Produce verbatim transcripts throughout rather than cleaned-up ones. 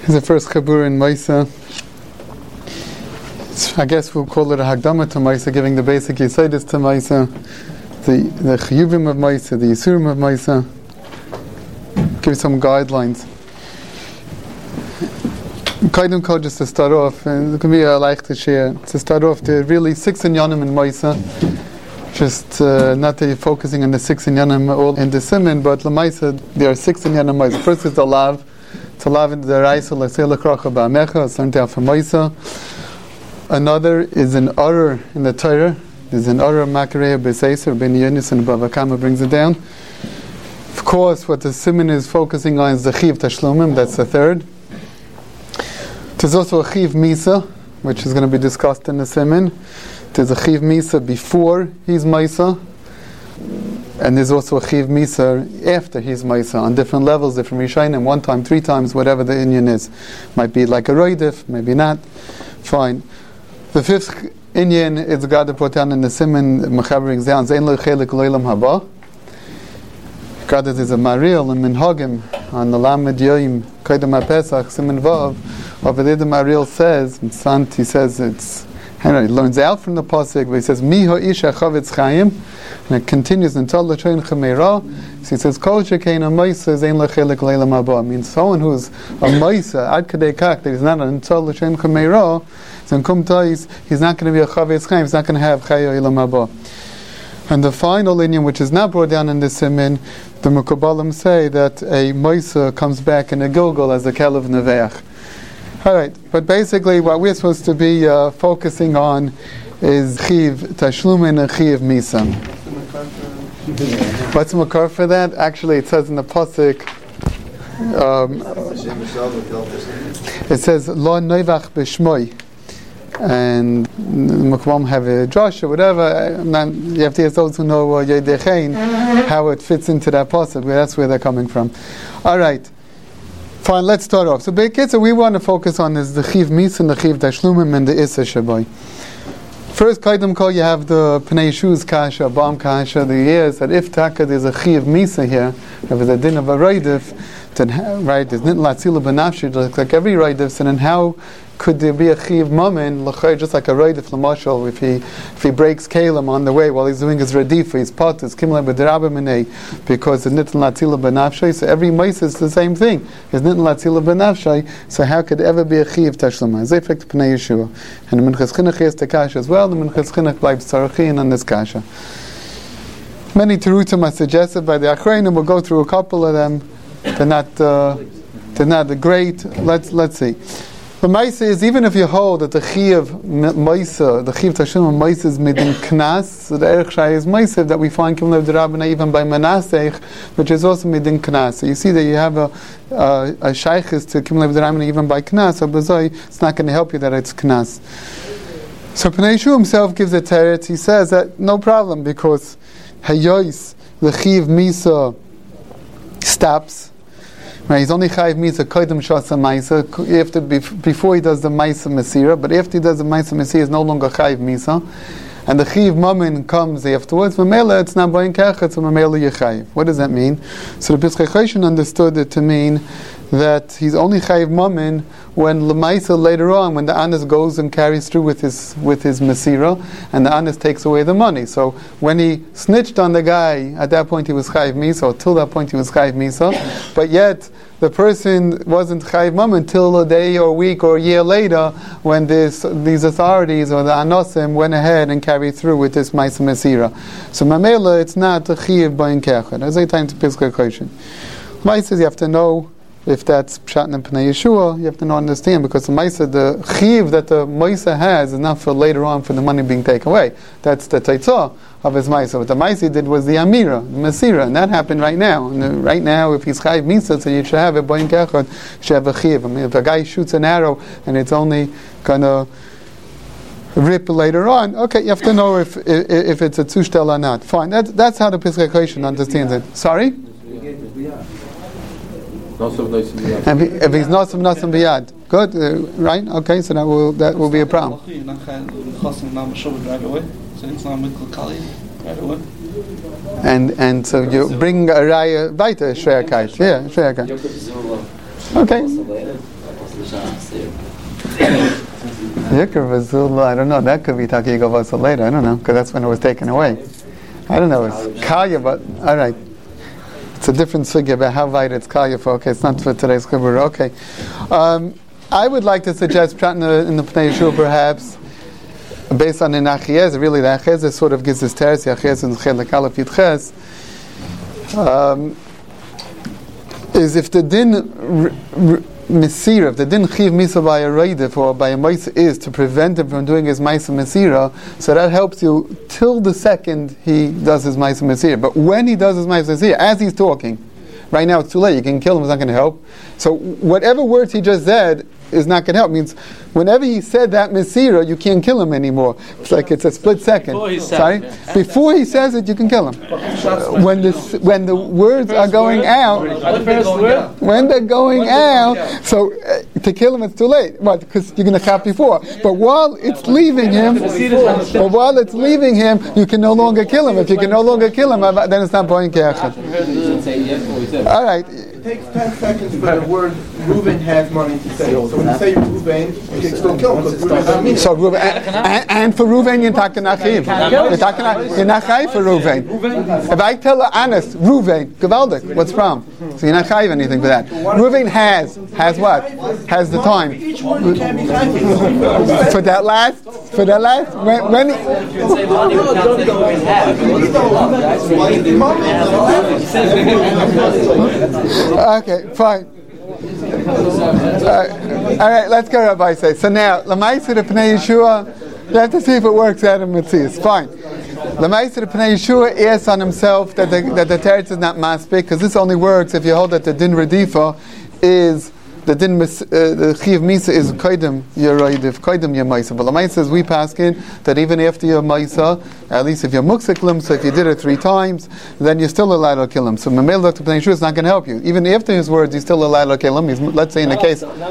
Here's the first Chabur in Maisa. I guess we'll call it a Hagdama to Maisa, giving the basic Yesodis to Maisa, the the Chiyuvim of Maisa, the Yisurim of Maisa. Give some guidelines. Kaidum Kol, just to start off, and it can be a like to share. To start off, there are really six inyanim in Maisa. Just uh, not that you're focusing on the six inyanim all in the Siman, but Lamaisa, there are six inyanim in Maisa. First is the Lav. To Lav in the Raisa, L'Seila Kracha Ba'amecha, it's learned out from Maisa. Another is an Arer in the Torah. There's an Arer Makareya B'Seiser, Ben Yonis and Bava Kama brings it down. Of course, what the Siman is focusing on is the Chiv Tashlumim, that's the third. There's also a Chiv Misa, which is going to be discussed in the Siman. There's a Chiv Misa before he's Maisa. And there's also a Chiv Misa after he's Maisa, on different levels, different Rishayim, one time, three times, whatever the Inyan is. Might be like a Roidif, maybe not. Fine. The fifth Inyan is God to put down in the Siman, Mechaber Exam, Zain Lo Chelik Loilam Haba. God is a Maril and Minhagim on the Lamed Yoim, Kaidam HaPesach, Siman Vav. Over there the Maril says, Sant, he says it's, Henry learns out from the pasuk, but he says Miho Isha Chavetz Chaim, and it continues until the Chayin Chameira. So he says Kol Shekein Amaisa Zain Lechelik Leilam Haba. Means someone who's a Maisa Ad Kadei Kak, that he's not until the Chayin Chameira. So in Kum Tais, he's not going to be a Chavetz Chaim. He's not going to have Chayo Eilam Haba. And the final lineage, which is not brought down in the Siman, the Mekubalim say that a Maisa comes back in a Gilgal as a Kelev Neveach. Alright, but basically what we're supposed to be uh, focusing on is Chiv Tashlumin and Chiv Misa. What's the makar for that? Actually, it says in the pasuk, um, it says Lo Noivach B'Shmoi, and Mekvam have a Josh or whatever. Not, you have to ask those who know uh, Yedechein how it fits into that pasuk. That's where they're coming from. Alright. Fine, let's start off. So, so we want to focus on is the Chiv Misa and the Chiv Tashlumim and the Issa Shabai. First, Kaidam Kol, you have the Pnei Yeshu's Kasha, Bam Kasha, the years that if Taka there's a Chiv Misa here, if there's a din of a Raidif, then, right, there's Nitn Latzila Benafshi, like every Raidif, and then how could there be a Chiv Mamin, just like a Raidif Lamashal, if he if he breaks Kalim on the way while he's doing his Radifa, his pot, his Kimla B'Derabba Minei, because the Nitn Latzila Benafshi, so every Maisa is the same thing. There's Nitn Latzila Benafshi, so how could ever be a Chiv Tashlama? As effect Pnei Yeshua. And the Minchas Chinuch is the Kasha as well, the Minchas Chinuch bleibt Tzarachin on this Kasha. Many Terutim are suggested by the Achrayim, we'll go through a couple of them. They're not, uh, they're not the great. Let's let's see. The Maisa is, even if you hold that the Chiv Maisa, the Chiv Tashum Maisa is midin Knas, so the Erech Shai is Maisa that we find Kimlev D'Rabbana even by Manasseh, which is also midin Knas. So you see that you have a a, a Shaykhis to Kimlev D'Rabbana even by Knas, so B'zoi, it's not going to help you that it's Knas. So Pnei Yeshuah himself gives a teretz. He says that no problem because Hayois, the Chiv Misa stops. Right, he's only chayiv misa koydem shasa ma'isa after before he does the ma'isa mesira, but after he does the ma'isa mesira, he's no longer chayiv misa, and the chiv mamin comes afterwards. Mamela, it's not boyin kachet, so mamela yechayiv. What does that mean? So the Pischei Choshen understood it to mean that he's only chayiv mamin when lemaisa later on, when the anas goes and carries through with his with his mesira, and the anas takes away the money. So when he snitched on the guy, at that point he was chayiv misa, or till that point he was chayiv misa, but yet the person wasn't chayiv mamin until a day or a week or a year later, when this these authorities or the anosim went ahead and carried through with this ma'isa mesira. So mamela, it's not a chayiv bayin kechet. As I time to Pischei Choshen. Ma'isa, you have to know. If that's Pshat and Pnei Yeshua, you have to know, understand, because the Maisa, the Chiv that the Maisa has is not for later on for the money being taken away. That's the Taitzah of his Maisa. What the Maisa did was the Amira, the Masira, and that happened right now. And the, right now, if he's Chayiv Misa, so you should have a Boyin Kechad, you should have a Chiv. I mean, if a guy shoots an arrow and it's only going to rip later on, okay, you have to know if if, if it's a Tzushtel or not. Fine, that's, that's how the Pischei Choshen understands it. Sorry? And if he's not some nothing biyad, good, uh, right? Okay, so that will that will be a problem. And and so you bring a raya weiter schwerkeit, yeah, schwerkeit. Okay. Yikr Vazul, I don't know, that could be Takiga Vazul later, I don't know, because that's when it was taken away. I don't know, it's Kaya, but, alright. It's a different sugya about how wide it's Kaya for, okay, it's not for today's Chibur, okay. Um, I would like to suggest, Prat in the, in the Pnei Yeshua perhaps, based on the Achiez, really the Achiez sort of gives this teres, the Achiez in Chelik Aleph Yud Ches, um, is if the din r- r- Mesira, if the din chiv misa by a reidif or by a maisa is to prevent him from doing his maisa mesira, so that helps you till the second he does his maisa mesira. But when he does his maisa mesira, as he's talking, right now it's too late, you can kill him, it's not going to help. So whatever words he just said is not going to help. It means whenever he said that mesira, you can't kill him anymore. It's like it's a split second. Before he says, Sorry? It, yeah. Before he says it, you can kill him. When the when the words the are going word, out, the first word? when they're going out, so uh, to kill him it's too late. What? Because you're going to chop before. But while it's leaving him, but while it's leaving him, you can no longer kill him. If you can no longer kill him, then it's not point kechad. All right. It takes ten seconds for the word Reuven has money to say. So when you say Reuven, you can still kill him because Reuven has money. So Reuven, and, and, and for Reuven, you're talking achiv. You're talking, you're not chayiv for Reuven. If I tell her honest, Reuven, gewaldig, what's wrong? So you're not chayiv anything for that. Reuven has, has what? Has the time. For that last, for that last, when, when okay, fine. Uh, all right, let's go, Rabbi say. So now, Lamaisa de Pnei Yeshua, you have to see if it works out in Matthias. Fine. Lamaisa de Pnei Yeshua asks on himself that the, that the teretz is not maspik, because this only works if you hold that the din redifa is the din mis, uh, the chiv misa is koidem yeroidiv, koidem yemaisa. But Lamaisa says we pass in that even after your maisa, at least if you're muksik so if you did it three times, then you're still allowed to kill him. So Mamel Doctor Pnei Yeshua is not going to help you. Even after his words, he's still allowed to kill him. He's, let's say in the case. Oh,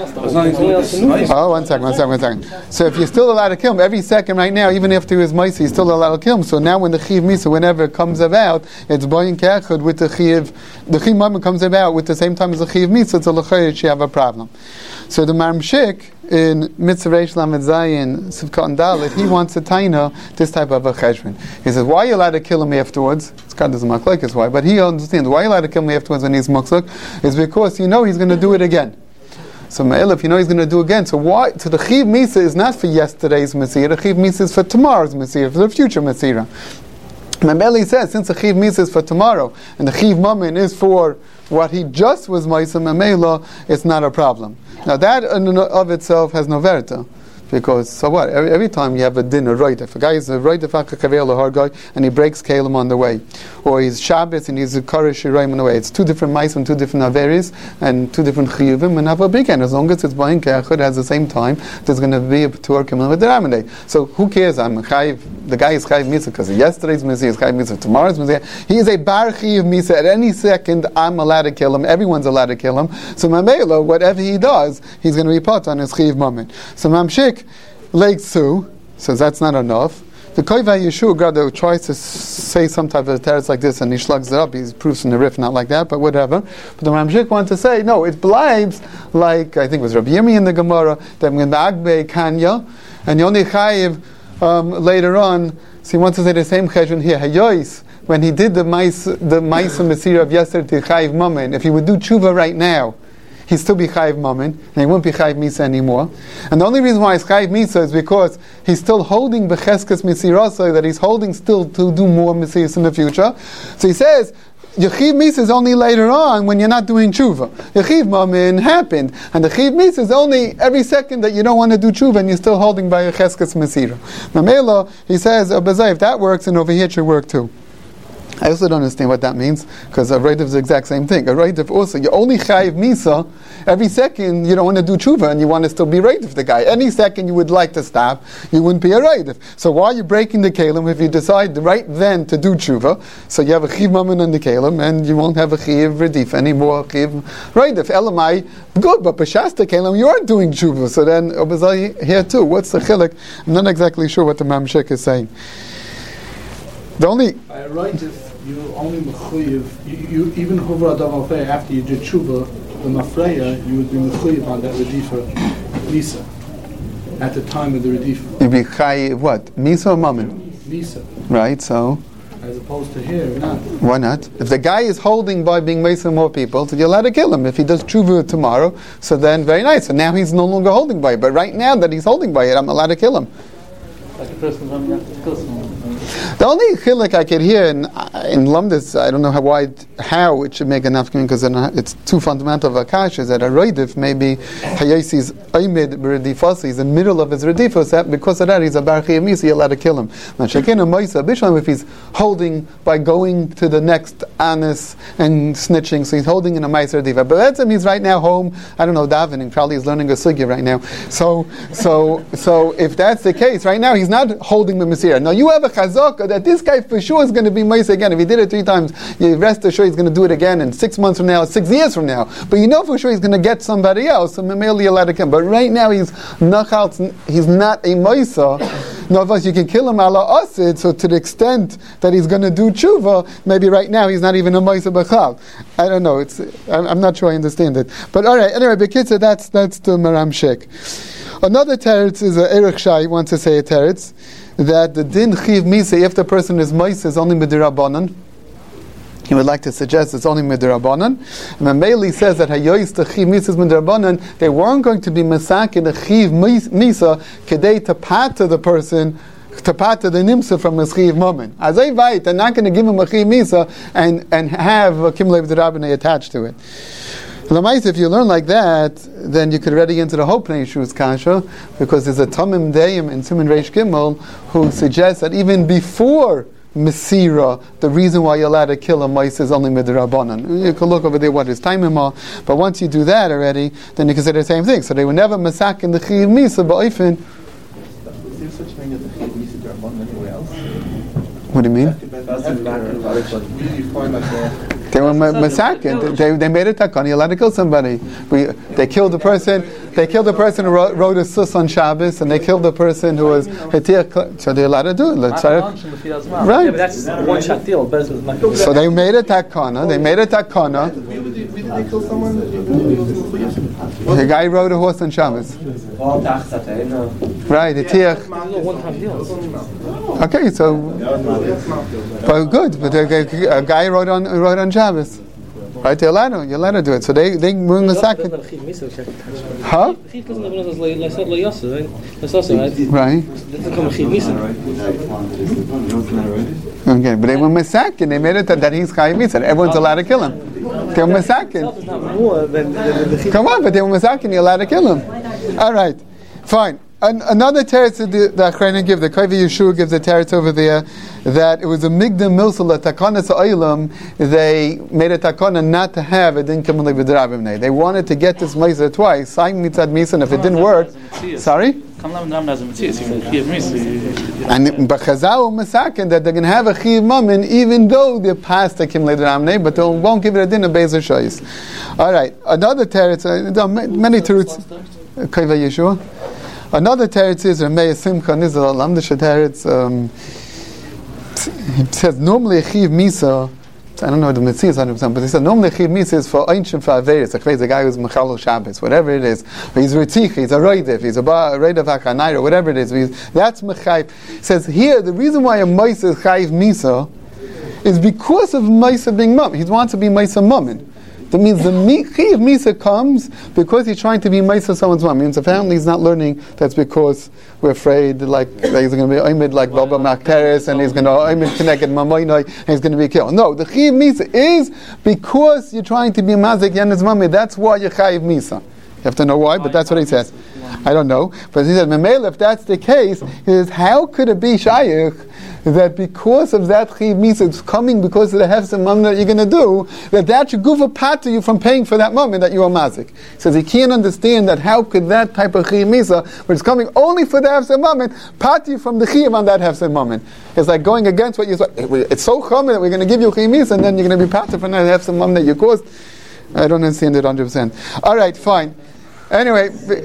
one second, one second, one second. So if you're still allowed to kill him every second right now, even after his maisa, he's still allowed to kill him. So now when the chiv misa, whenever it comes about, it's boyin kechad with the chiv. The chiv moment comes about with the same time as the chiv misa. It's a lechayit you have a problem. So the Maramshik in Mitzvah Reish Lamed Zayin Sivkot and Dalet, he wants to taina this type of a cheshbon. He says, why are you allowed to kill him afterwards? It's God doesn't look like his why, but he understands why are you allowed to kill him afterwards when he's muksuk is because you know he's going to do it again. So Ma'il, if you know he's going to do it again, so why? So the chiv misa is not for yesterday's Masira, the chiv misa is for tomorrow's Masira, for the future Masira. Mameli says, since the chiv misa is for tomorrow, and the chiv mamin is for what he just was ma'isa mamela, it's not a problem. Now that in and of itself has no verita. Because, so what? Every, every time you have a din, a right, if a guy is a right, if a hard guy, and he breaks kalim on the way, or he's Shabbos and he's a Karish Shiraim on the way, it's two different mice and two different averis, and two different chiyuvim, and have a big end. As long as it's buying kechad at the same time, there's going to be a Torah Kimel with the Ramaday. So who cares? I'm chayiv, the guy is chayiv misa because yesterday's misa is chayiv misa, tomorrow's misa. He is a bar chayiv misa. At any second, I'm allowed to kill him. Everyone's allowed to kill him. So Mamela, whatever he does, he's going to be put on his chayiv moment. So Mamshik Lake Su says that's not enough. The Koiva Yeshua Grado tries to say some type of teretz like this and he slugs it up. He proves in the riff not like that, but whatever. But the Ramshik wants to say, no, it blives like, I think it was Rabbi Yirmi in the Gemara, that when the Agbe Kanya, and Yoni Chayiv um, later on, so he wants to say the same cheshbon here. Hayois, when he did the Mais, the Maisa Mesira of yesterday to Chayiv Mamen, if he would do tshuva right now, he'd still be Chayiv Mamen, and he won't be Chayiv Misa anymore. And the only reason why he's Chayiv Misa is because he's still holding Becheskes Misirasa, that he's holding still to do more Misiras in the future. So he says, your Chayiv Misa is only later on when you're not doing tshuva. The Chayiv Mamen happened, and the Chayiv Misa is only every second that you don't want to do tshuva and you're still holding by a Cheskes Misira. Mamela, he says, oh, if that works, and over here it should work too. I also don't understand what that means, because a Reidiv is the exact same thing. A Reidiv also, you only chayiv misa, every second you don't want to do tshuva and you want to still be Reidiv the guy. Any second you would like to stop, you wouldn't be a Reidiv. So why are you breaking the kalim if you decide right then to do tshuva? So you have a chiv mammon on the kalim and you won't have a chiv redif anymore, chiv Reidiv. Elamai, good, but b'shasta kalim you are doing tshuva. So then, obazai here too, what's the chilik? I'm not exactly sure what the Mamshik is saying. The only... I write if you only mechuyev, you, you even hovra davar after you did tshuva, the Mafreya, you would be mechuyev on that Redifa Misa at the time of the Redifa. You'd be Chai, what? Misa or Mammon? Misa. Right, so? As opposed to here, not. Why not? If the guy is holding by being Mesa more people, so you're allowed to kill him. If he does tshuva tomorrow, so then very nice. So now he's no longer holding by it. But right now that he's holding by it, I'm allowed to kill him. Like a person running after to kill someone. The only chilek I could hear in in Lumdis, I don't know how wide, how it should make an afternoon because it's too fundamental of a kash, is that a roidif maybe hayasi's oimid b'redifasi, he's in the middle of his redifos, because of that he's a barchi amisi, you're allowed to kill him. Now shekin a moisa bishlam, if he's holding by going to the next anis and snitching, so he's holding in a meiser redifa. But that's him, he's right now home, I don't know, davening, probably he's learning a sugya right now. So so so if that's the case, right now he's not holding the mesira. Now you have a chazaka that this guy for sure is going to be meisa again. If he did it three times, you rest assured he's going to do it again in six months from now, six years from now. But you know for sure he's going to get somebody else, so maybe you're allowed to kill him. But right now he's nachal, he's not a meisa. No, of us you can kill him ala asid. So to the extent that he's going to do tshuva, maybe right now he's not even a meisa b'chal. I don't know. It's I'm, I'm not sure I understand it. But all right. Anyway, Bekitza, that's that's the Maram Shek. Another teretz is a Erech Shai wants to say a teretz that the din chiv misa, if the person is meisa, is only midirabanan. He would like to suggest it's only midirabanan. And then Meili says that hayois the chiv misa is midirabanan. They weren't going to be masakin the chiv misa kedei to pata the person, to pata the nimsa from his chiv moment. As I write, they're not going to give him a chiv misa and and have a kimlev d'rabbanai attached to it. If you learn like that, then you could already enter the whole Pnei Yeshua's kasha, because there's a Tamim Deim in Siman Reish Gimel who suggests that even before Mesira, the reason why you're allowed to kill a mice is only midrabanan. You can look over there what his time are, but once you do that already, then you can say the same thing. So they were never masak in the Chiv Misa, but often. Is there such thing as a Chiv Misa Drabanan anywhere else? What do you mean? They were massacred. They, they made a takon. You're allowed to kill somebody. We, they killed the person. They killed the person who wrote, wrote a sus on Shabbos, and they killed the person who was hetir. So they're allowed to do it. Let's try to, right? Yeah, but that's one shot deal. So they made a takana. They made a takana. Did they kill someone? The guy rode a horse on Shabbos. Right, hetir. Okay, so, but good. But a, a guy wrote on wrote on Shabbos. Right, they're allowed to, you're allowed to do it. So they they bring a second. Huh? Right. Okay, but they were masakin. They made it that, that he's chayiv misa. Everyone's allowed to kill him. They were masakin. Come on, but they were masakin. You're allowed to kill him. All right, fine. An, another teretz that the Achrayim give, the Kovi Yeshua gives a teretz over there, that it was a migdam milsala takana sa'ilam. They made a takana not to have it in kamalei v'derabim. They wanted to get this meiser twice. Saim mitzad misa, and if it didn't work, sorry. And but Chazal masakin that they're going to have a chiv mammon even though they're past the kamalei v'derabim, but they won't give it a din of bezer shayis. All right, another teretz. Uh, many teretz. Kovi Yeshua. Another teretz is Ramei Simcha Nizal Lamdisha teretz. Um, it says normally a chiv misa. I don't know what the mitzvah is one hundred percent, but he said normally a chiv misa is for ancient for averis. Like the guy who's mechalo Shabbos, whatever it is. But he's ritzich, he's a roidev, he's a roidev hakanaira, whatever it is. That's mechayiv. It says here the reason why a misa is chayiv misa is because of misa being mum. He wants to be misa mummin. That means the chiv misa comes because he's trying to be misa someone's mom. Means apparently he's not learning. That's because we're afraid, like that he's going to be oimid like Baba Makteris, and he's going to oimid connected mamoinoi, and he's going to be killed. No, the chiv misa is because you're trying to be mazik yanez mami. That's why you're chayiv misa. You have to know why, but that's what he says. I don't know, but he said, Memele, if that's the case, he says, how could it be shayich that because of that chiv misa, it's coming because of the hefsem mum that you're going to do, that that should goof a pat to you from paying for that moment that you are mazik. He says he can't understand that how could that type of chiv misa, when it's coming only for the hefsem moment, pat you from the chiv on that hefsem moment. It's like going against what you said. It's so common that we're going to give you chiv misa, and then you're going to be patted from that hefsem mum that you caused. I don't understand it one hundred percent. All right, fine. Anyway,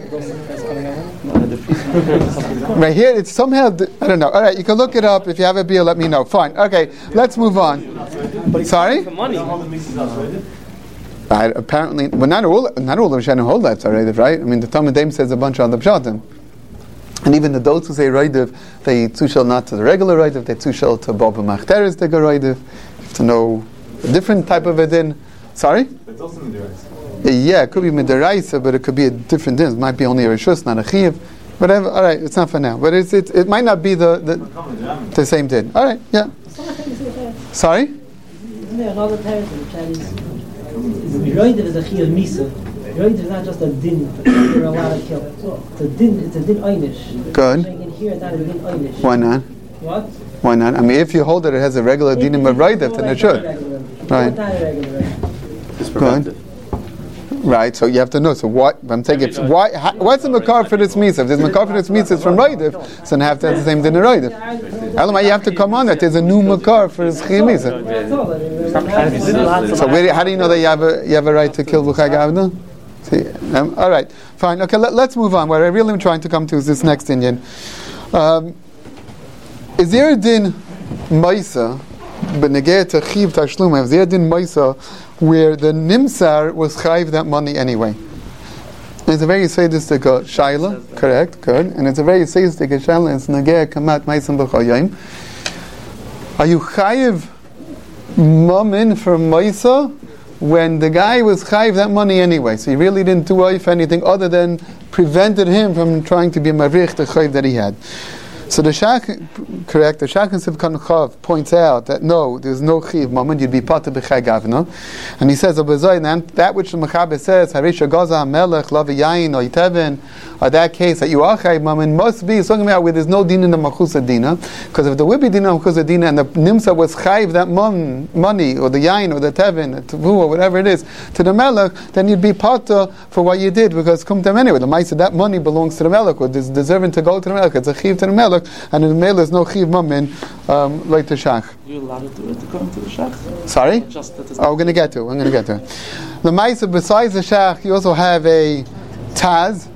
right here, it's somehow, I don't know. All right, you can look it up. If you have a beer, let me know. Fine. Okay, let's move on. Sorry? I, apparently, well, not all, not all the Rishonim hold that Tzarediv, right? I mean, the Talmud Daim says a bunch of other pshatim. And even the those who say Reidiv, they tzushel not to the regular Reidiv, they tzushel to Bob Machteres the Reidiv. You have to know a different type of a din. Sorry? It's also Midiraisa. Yeah, it could be Midiraisa, but it could be a different din. It might be only a Rishus, not a Chiv. Whatever, alright, it's not for now. But it's, it, it might not be the the, the same din. Alright, yeah. Sorry? Isn't there another parent in the Chinese? Roidev is a Chiyuv Misa. Roidev is not just a din, you're allowed to kill. It's a din, it's a din einish. Good. So you can hear that as a din einish. Why not? What? Why not? I mean, if you hold that it has a regular dinim of Reidiv, then it should. Right. It's preventive. Right, so you have to know. So what? I'm taking it. Why? How, what's the makar for this mitzvah? If there's makar for this mitzvah from Reidiv, so then have to have the same din of Reidiv. Elamai, you have to come on that there's a new makar for this chiyuv mitzvah. So where, how do you know that you have a you have a right to kill b'chag avda? See, um, all right, fine. Okay, let, let's move on. What I really am trying to come to is this next Indian. Um, is there a din ma'isa b'negei to chiv tashlum? Is there a din ma'isa where the nimsar was chayiv that money anyway? It's a very sadistic shaila, correct, good, and it's a very sadistic shaila. It's negei kamat ma'isam b'chayim. Are you chayiv mamin for ma'isa when the guy was chayiv that money anyway? So he really didn't do anything other than prevented him from trying to be marich the chayiv that he had. So the Shach, correct, the Shach and Sivkan Chav points out that no, there's no chiv moment, you'd be pata b'chai gavna. And he says, that which the Mechaber says, Harisha Gaza Melech, Lavi Yain, or Yitevin, or that case that you are chai moment, must be, talking about where there's no din in the Machusa Dina, because if there would be din in the Machusa Dina, and the Nimsa was chayv that mon, money, or the Yain, or the Tevin, the Tavu, or whatever it is, to the Melech, then you'd be pata for what you did, because come to him anyway. The Maisa, that money belongs to the Melech, or is deserving to go to the Melech, it's a chiv to the Melech, and in the mail there's no chiv mamin um, like the shach. You allowed to do it according to the shach? Sorry? Just that oh, we're going to get to it. I'm going to get to it. The ma'isa, besides the shach, you also have a taz.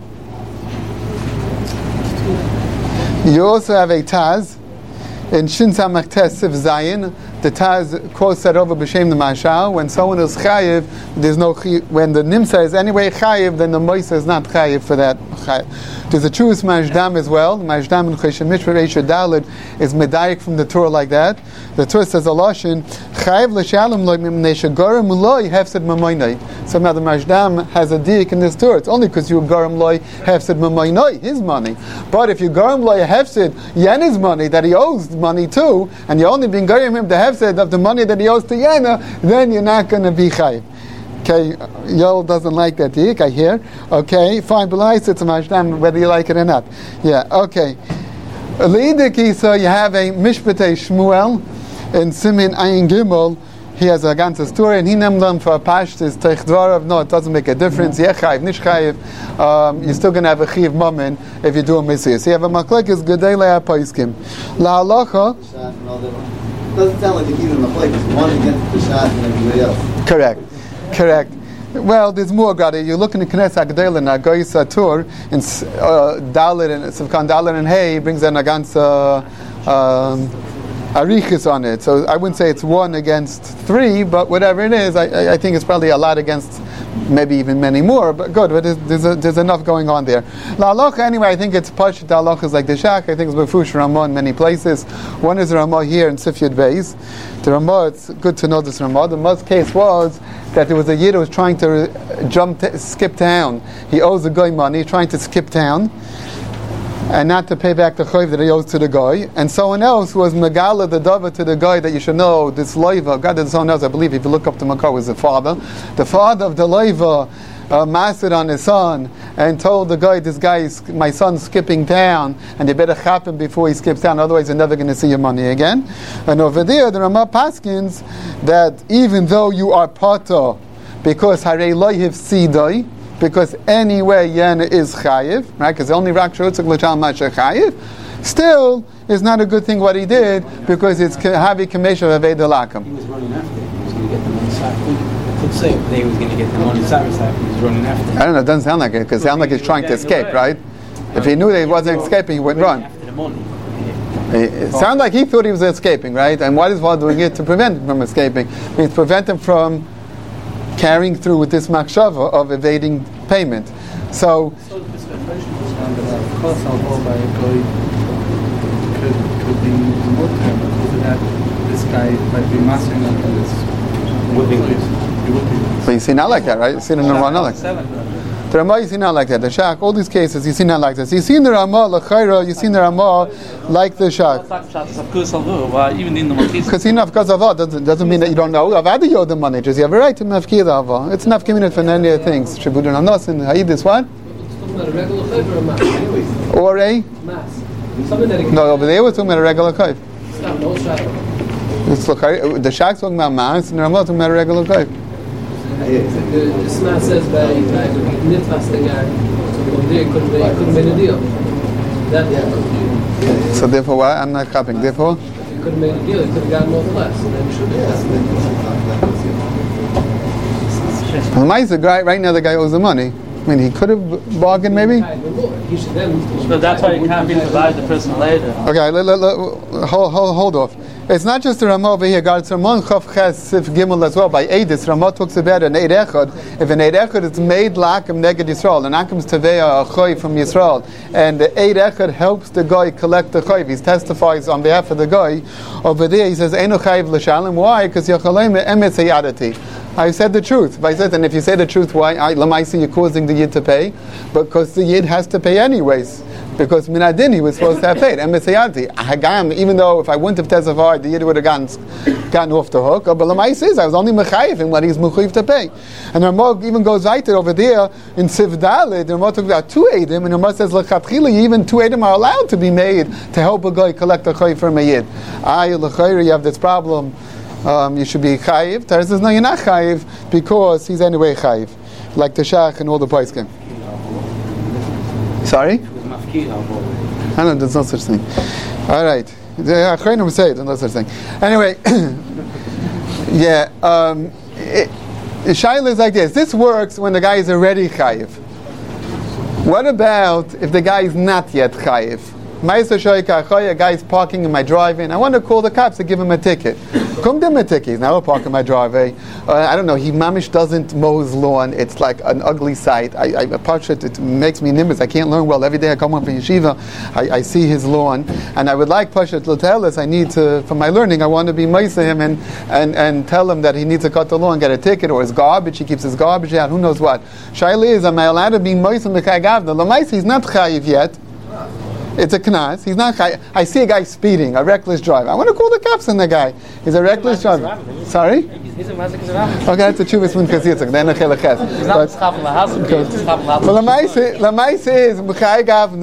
You also have a taz in Shin Samach Tes Sif Zayin. The Taz quotes that over b'shem the mashal. When someone is chayiv, there's no chayiv. When the nimsa is anyway chayiv, then the moisa is not chayiv for that chayiv. There's a truest mashdam as well. Mashdam in Cheshem Mishra Reisha Dalid is medayik from the Torah like that. The Torah says a lashon chayiv l'shalom loy mimnei shegarim loy hefsed mamoinai. Somehow the mashdam has a dik in this Torah. It's only because you garim loy hefsed mamoinai, his money. But if you garim loy hefsed Yen's money that he owes money to, and you're only being garim him the said of the money that he owes to Yana, then you're not going to be chayiv. Okay, Yoel doesn't like that dik, I hear. Okay, fine, but it's a mashdam whether you like it or not. Yeah, okay. Leidiki, so you have a Mishpatei Shmuel in Simin Ayin Gimel. He has a ganze story, and he named them for a pashtus techdvarav. No, it doesn't make a difference. Yeh chayiv, nish chayiv. Um, you're still going to have a chiv mamin if you do a mitzvah. So you have a maklekes gedei le'apaiskim. La halacha. Doesn't sound like the key in the plate. It's one against the shot and everybody else. Correct, correct. Well, there's more, Gadi. You're looking at Knesset Agdel and Agoy Satur in Dalit and Sivkan Dalit and Hey brings an Agansa um, Arichis on it. So I wouldn't say it's one against three, but whatever it is, I, I think it's probably a lot against maybe even many more. But good, but there's there's, a, there's enough going on there. La halacha, anyway, I think it's Pashut halacha is like the Shach. I think it's Befush Ramah in many places. One is Ramah here in Sif Yud Beis. The Ramah, it's good to know this Ramah. The most case was that there was a yid who was trying to jump, t- skip town. He owes the guy money, trying to skip town, and not to pay back the chayv that he owes to the guy. And someone else was megala the dava to the guy that you should know, this loiva, God, there's someone else, I believe, if you look up the Makar, was the father. The father of the loiva uh, mastered on his son and told the guy, this guy is, my son's skipping town, and you better chap him before he skips town, otherwise you're never going to see your money again. And over there, the Ramah paskins that even though you are pata, because harei loihiv sidai, because anyway yen is chayiv, right? Because only rak shurutzik l'chal masha chayiv. Still, it's not a good thing what he did because it's havi kamesha v'avei delakam. He was running after. He was going to get the money side. Could say that he was going to get the money side. He was running after. I don't know. It doesn't sound like it because it sounds like he's trying to escape, right? If he knew that he wasn't escaping, he wouldn't run. After the money. It sounds like he thought he was escaping, right? And what is God doing it to prevent him from escaping? It means prevent him from carrying through with this machshava of evading payment. So, So this information was found that of course I'll by a guy could could be more term because of that this guy might be mastering up in this would be he would be. but you see not like that, right? You see in the Ramah not like that. The Ramah you see not like that. The Shach, all these cases you see not like this. You see in the Ramah l'chayra, you see in the Ramah like the Shach. Even in the Malchis. Because he nafkaz avah doesn't doesn't mean that you don't know. Avada you owe the money. Just you have a right to nafkir the avah. It's nafkiminat for many things. Shibudun anos and haidis what? Or a no over there we're talking about a regular kayf. It's l'chayra. The Shach's talking about mas and the Ramah talking about a regular kayf. The Smart says by Nitfas the guy, so they couldn't they couldn't make a deal. That yeah. So therefore, why I'm not copying. Therefore, He couldn't make a deal. He could have gotten more for less, and then he should have. the mice the guy right now the guy owes the money. I mean, he could have bargained maybe. He should then. So that's why you can't be provided the person later. Okay, let, let, let, hold, hold, hold off. It's not just the Ramah over here. God, it's Ramon Chav Ches Sif Gimel as well. By Eidis, Ramah talks about an Eid Echad. If an Eid Echad is made lakim neged Yisrael, an Akim Teveya a choy from Yisrael, and the Eid Echad helps the guy collect the choy. He testifies on behalf of the guy. Over there, he says Einu Chayiv L'Shalem. Why? Because Yachalem Emet Hayadati. I said the truth. But I said, and if you say the truth, why? Lamaisi, you're causing the Yid to pay, because the Yid has to pay anyways. Because Minadin, he was supposed to have paid. Emisayati, Hagam, even though if I wouldn't have testified, the Yid would have gotten, gotten off the hook. But Lamai says, I was only Mechayiv him when he's Mechayiv to pay. And Ramah even goes right there over there in Siv Dalet, the Ramah talks about two Eidim, and Ramah says, L'chatchila, even two Eidim are allowed to be made to help a guy collect a Chayiv from a Yid. Ay, L'chayr, you have this problem, um, you should be Chayiv. Tara says, no, you're not Chayiv, because he's anyway Chayiv. Like the Shach and all the Paiskim. Sorry? I don't know, there's no such thing. All right. The Achronim say it, there's no such thing. Anyway, yeah, um, it, the Shaila is like this. This works when the guy is already Chayiv. What about if the guy is not yet Chayiv? A guy is parking in my driveway, and I want to call the cops to give him a ticket. Come give him a ticket. He's now parking in my driveway. Uh, I don't know. He mamish doesn't mow his lawn. It's like an ugly sight. I, I approach it. It makes me nimbus. I can't learn well. Every day I come home from yeshiva, I, I see his lawn, and I would like Pashat to tell us. I need to, for my learning, I want to be meisa him and, and and tell him that he needs to cut the lawn, get a ticket, or his garbage. He keeps his garbage out. Who knows what? Shaila is, am I allowed to be meisa mekaygav? The lamaisa, he's not chayiv yet. It's a knas. He's not. I see a guy speeding, a reckless driver. I want to call the cops on the guy. He's a reckless driver. Sorry? He's a mazik Zerabim. Okay, that's a chuvas min kasitzak. Then a chelachet. He's not schafel lahasum. He's schafel lahasum. Well, the ma'ase is mechai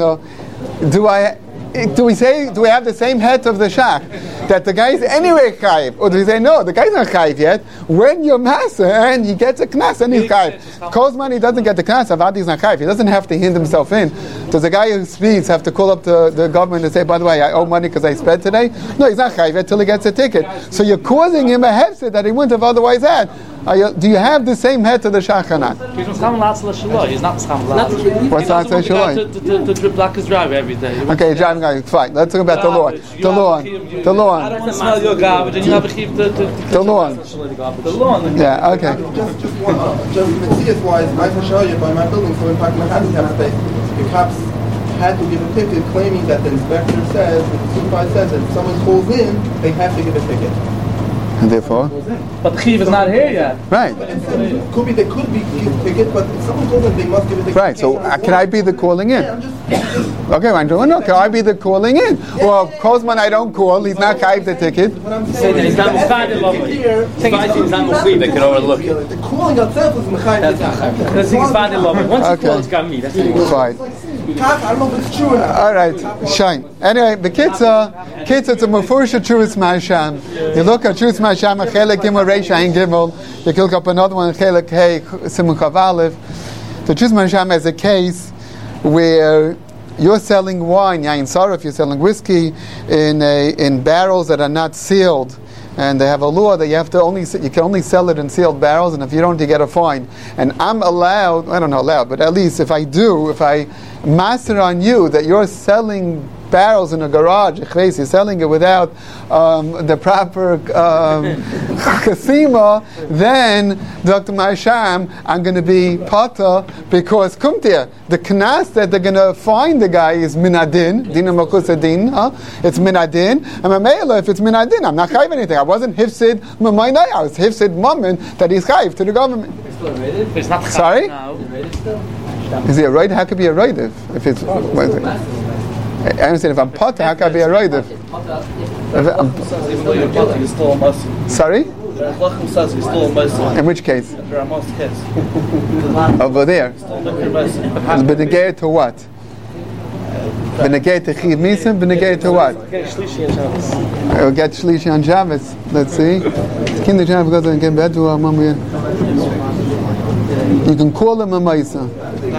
gavno. Do I? Do we say? Do we have the same head of the shach that the guy is anyway chayiv, or do we say no? The guy's not chayiv yet. When you're masa and he gets a knas and he's chayiv. Kozman he doesn't get the knas. Avadi's not chayiv. He doesn't have to hand himself in. Does the guy who speeds have to call up the, the government and say, by the way, I owe money because I sped today? No, he's not chayiv until he gets a ticket. So you're causing him a hefset that he wouldn't have otherwise had. Are you, do you have the same head to the shachanat? He's not l'shaloi. He's not l'shaloi. What's not shaloi? To, to, to, to block his driveway every day. Okay, driving guy, fine. Let's talk about the lawn. The lawn. The lawn. I don't want to smell your garbage, and you have a chiv to, to, to the lawn. The lawn. Yeah. Okay. Just, just one. Uh, just Metzias wise, I can show you by my building. So in fact, my handicap space, the cops had to give a ticket, claiming that the inspector says, the supervisor says that if someone calls in, they have to give a ticket. And therefore? But the chiv is not here yet. Right. But it said, could be, they could be give a ticket, but if someone calls in, they must give a ticket. Right, so uh, can I be the calling in? Yeah, I'm just, just Okay, I'm doing no. Can I be the calling in? Well, Kozman I don't call, he's not chayiv the ticket. what I'm Say saying that is he's not that mufadil every over it. year, Think he's not mufadil, they can overlook it. the calling itself is mechayim. Because he's finding love. Once Okay. you call, it's got me. That's it. Fine. I don't know if it's true or not. All right, shine. Anyway, the kitzah, kitzah, it's a mafusha truth masham. You look at truth masham, a chelik gimel reisha ein gimel. You look up another one, chelik hey simun chav aleph. The truth masham has a case where you're selling wine, yain sarif, you're selling whiskey in a, in barrels that are not sealed. And they have a law that you have to only you can only sell it in sealed barrels, and if you don't, you get a fine. And I'm allowed, I don't know allowed, but at least if I do, if I master on you that you're selling barrels in a garage, you're selling it without um, the proper um, chasima, then Doctor Marsham, I'm going to be pata because kumtia. The knas that they're going to find the guy is minadin, din makusadin, huh? It's minadin. And mamela, if it's minadin, I'm not chayiv anything. I wasn't hifsid mamaynai, I was hifsid mammon that he's chayiv to the government. It's not Sorry? now. Is he a right? How could be a right if, if it's? What is it? I understand. If I'm pata, how can I be a right if? if I'm, Even though you're potter, you're still a Muslim. sorry? Lachim says you're still a Muslim. In which case? There are most kids. Over there. Still look your Muslim. It's benegay to what? Benegay to chiv misim. Benegay to what? I'll get shlishi on Shabbos. Let's see. Kinder Shabbos goes and get bed to our mom. You can call him a maisa.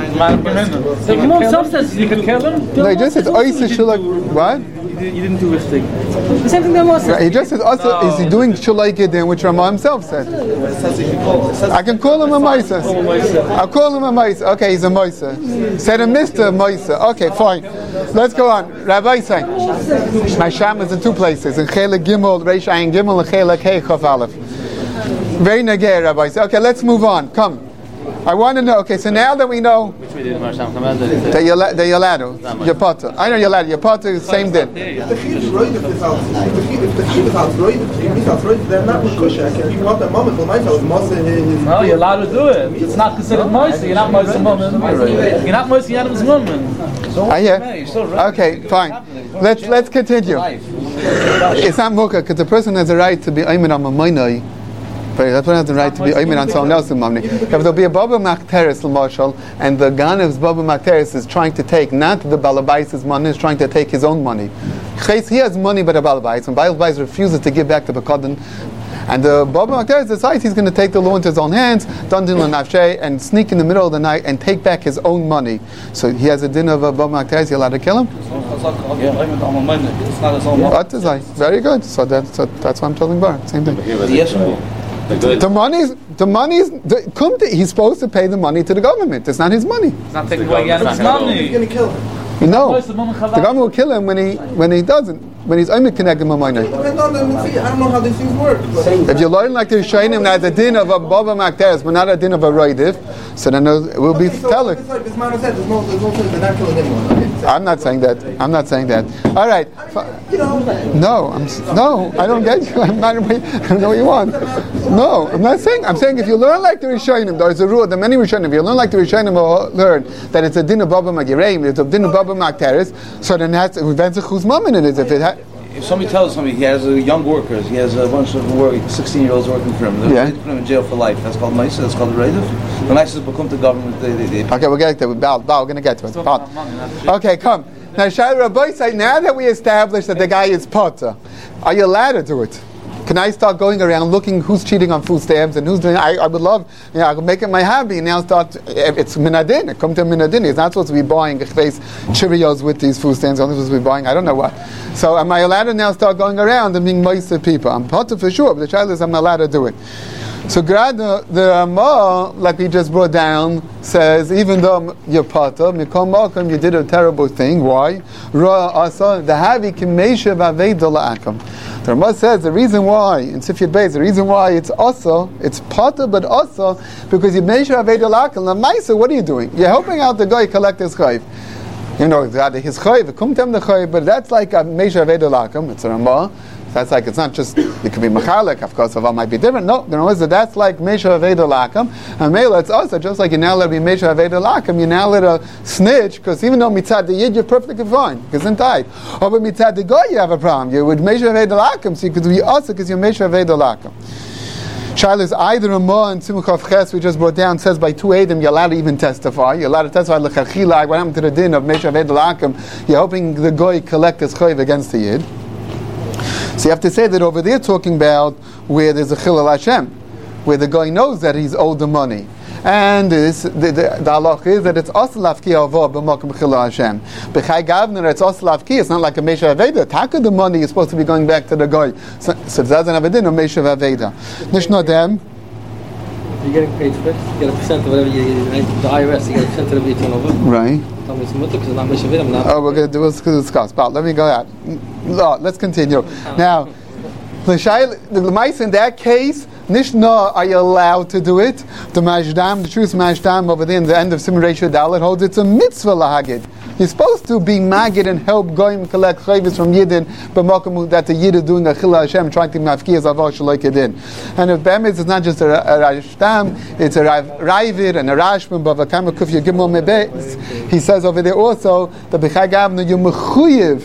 So you know, some says you can kill him. No, he just says oisa shulak. What? You didn't do this thing. The same thing that was. Right, he just says also is he doing shulak yedin, which Ramah himself said. I can call him a maisa. I'll call him a maisa. Okay, he's a maisa. Said a Mister Maisa. Okay, fine. Let's go on. Rabbi say, my sham is in two places. In Chelek Gimel, Reish Ayin Gimel, and Chelek Hey Chaf Aleph. Very negay, Rabbi say. Okay, let's move on. Come. I want to know. Okay, so now that we know that you're that you're allowed to, you're potter. I know you're allowed. You're potter is the same thing. If the chiv is roidev is out, if the chiv if the chiv is out roidev, chiv is out roidev, they're not mekushak. If you want that moment, well, my fellow Moshe is. No, you're allowed to do it. It's not considered moist. You're not moist woman. You're not moist Yadam's woman. I hear. Okay, fine. Let's let's continue. It's not mukha because the person has a right to be aimed on a minor. But that's one has the right to be aimed on someone else's money. If there'll be a Baba Makteris L'Marshal, and the Ganev's Baba Makteris is trying to take not the Balabais' money, is trying to take his own money. He has money but a Balabais, and Balabais refuses to give back to Bakadan. And the Baba Makteris decides he's going to take the law into his own hands, Dandin L'Nafshay, and sneak in the middle of the night and take back his own money. So he has a din of a Baba Makteris, you're allowed to kill him? It's not his own money. Very good. So that's, so that's what I'm telling Bar. Same thing. Yes, The money's the money's the, kumti, he's supposed to pay the money to the government. It's not his money. It's not taking away Yadam's money. He's going to kill him. No, the government will kill him when he when he doesn't when he's only connected with money. Depends on them. See, I don't know how these things work. If you learn like the Rishonim as a din of a Baba Makteris, but not a din of a Roidiv, so then it will be tell it. This man said there's no there's no sense they're not killing anyone. I'm not saying that. I'm not saying that. All right. You know. No, I'm no. I don't get you. I'm not. I don't know what you want. No, I'm not saying. I'm saying if you learn like the Rishonim, there's a rule. The many Rishonim. If you learn like the Rishonim, will learn that it's a din of Baba Magireim, it's a din of Baba Makteris. So then that's events of whose moment it is. If it ha- if somebody tells somebody he has uh, young workers, he has a bunch of work, sixteen-year-olds working for him, yeah. They put him in jail for life. That's called Maisa. That's called Reidiv. The Maisa become the government. They, they, they okay, we'll get to it. Bal, Bal, we're going to get to it. Bal. Okay, come. Now, Shai Rabbi say, now that we established that the guy is potter, are you allowed to do it? Can I start going around looking who's cheating on food stamps and who's doing? I, I would love, you know, I could make it my hobby. And now start. It's minadin. It come to minadin. He's not supposed to be buying Cheerios with these food stamps. Only supposed to be buying. I don't know what. So am I allowed to now start going around and being moist to people? I'm potter for sure, but the child is I'm not allowed to do it. So Grad the Ramah, like we just brought down, says even though you're potter, Mikom Malcolm, you did a terrible thing. Why? Ra Asa the Havi Kimesha Vavedola Akam. The Ramah says the reason why in Sifyat Beis, the reason why it's also it's potter but also because you measure Vavedola Akam. Now, Maisa, what are you doing? You're helping out the guy collect his chayv. You know, his chayv, kumtem the chayv, but that's like a measure Vavedola Akam. It's a Ramah. That's like, it's not just, it could be Machalek, of course, Aval might be different. No, the know is that that's like Mesha Aveda Lakam. And Mela, it's also just like you're now let to be Mesha Aveda Lakam, you're now let to snitch, because even though Mitzad the Yid, you're perfectly fine, because in tight. Or but Mitzad the Goy, you have a problem. You would Mesha Aveda Lakam, so you could be also because you're Mesha Aveda Lakam. Shaila is either a Mo and Simukov Ches, we just brought down, says by two Adam, you're allowed to even testify. You're allowed to testify, L'chachila, what happened to the din of Mesha Aveda Lakam, you're hoping the Goy collect his Choyv against the Yid. So you have to say that over there talking about where there's a Chilul Hashem, where the guy knows that he's owed the money. And this, the, the, the halach is that it's Asl Lafki Avah b'makom Chilul Hashem. B'chai Gavner, it's Asl Lafki, it's not like a Mesha Aveda. Taka the money is supposed to be going back to the guy. So, so it doesn't have a din of Mesha Aveda. Nishno dem. You're getting paid for it, you get a percent of whatever you, the I R S, you get a percent of whatever you turn over. Right. Oh, we're going to discuss. But let me go out. No, let's continue. Now, the Shaila, the mice in that case, Nishna, are you allowed to do it? The Majdam, the truth Majdam over there in the end of Simon Reisha Dalet holds it's a mitzvah lahagid. You're supposed to be magid and help goyim collect chayvis from Yidden, b'makom that the Yid is doing a chila Hashem, trying to mafkiya zavah shaloikedin. And if Be'emes, it's not just a, a Rashtam, it's a Ravid and a Rashman, but v'kama kufya gimel mebeis. He says over there also that b'chai gavna you're mechuyev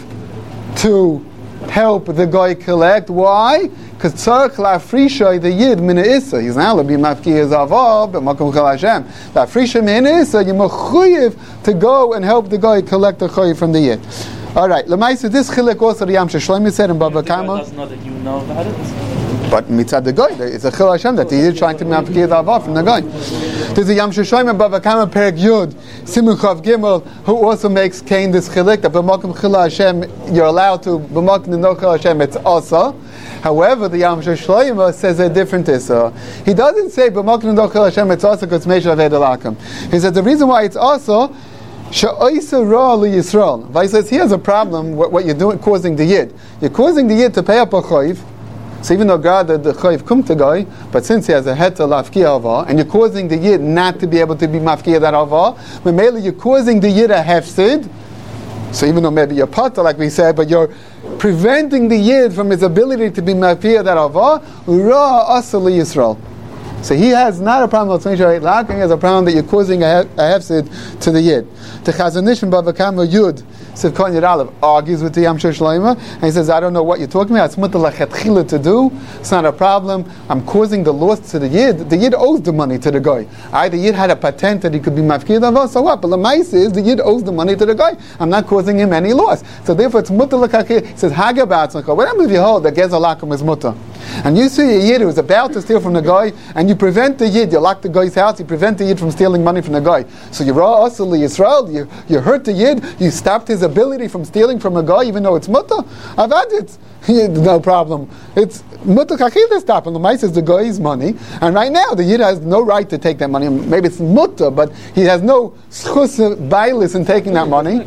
to help the guy collect. Why? Because tzarich la'afrisha the Yid mina issa. He's now to be mafkiya zavah b'makom chila Hashem. La'afrisha mina issa, you're mechuyev to go and help the guy collect the chayiv from the Yid. All right. L'maisa, this chilek also the Yam Shlomi said in Bava Kama. doesn't know that you know about it. But mitzad the guy, it's a chil Hashem that the Yid trying to mafkiya zavah from the guy. There's a Yam Shlomi in Bava Kama Perek Yud Simun Chav Gimel who also makes Cain this chilek that b'makom chila Hashem you're allowed to b'makom no chila Hashem it's also. However, the Yam Shlomo says a different issa. He doesn't say b'makom no chila Hashem it's also because meisha aved alakim. He says the reason why it's also she'oisa ra li Yisrael. But he says he has a problem what, what you're doing causing the Yid. You're causing the Yid to pay up a chayiv. So even though God the chayiv kum to guy, but since he has a heter lafkiya avah, and you're causing the Yid not to be able to be mafkiya that avah, but mainly you're causing the Yid a hefsid. So even though maybe you're pata like we said, but you're preventing the Yid from his ability to be mafkiya that avah, ra asal li Yisrael. So he has not a problem with Tzmeisha Eitlak, and he has a problem that you're causing a, a hefsid to the Yid. The Chazon Ish in Bava Kama Yud Sivkon Yud Aleph argues with the Yam Shlomo, and he says, I don't know what you're talking about. It's mutar lachatchila to do. It's not a problem. I'm causing the loss to the Yid. The Yid owes the money to the guy. I, the Yid had a patent that he could be mafkir davah, so what? But the Maisa is the Yid owes the money to the guy. I'm not causing him any loss. So therefore, it's mutar lachatchila. He says, Hagabat. What happens if you hold that Gezalakum is mutar? And you see a Yid who is about to steal from the guy, and you prevent the Yid, you lock the guy's house, you prevent the Yid from stealing money from the guy. So you raw asali Yisrael, you, you hurt the Yid, you stopped his ability from stealing from a guy, even though it's mutter. I've had it. No problem. It's mutter kachila stop, and the mice is the guy's money. And right now, the Yid has no right to take that money. Maybe it's mutter, but he has no schus bailis in taking that money.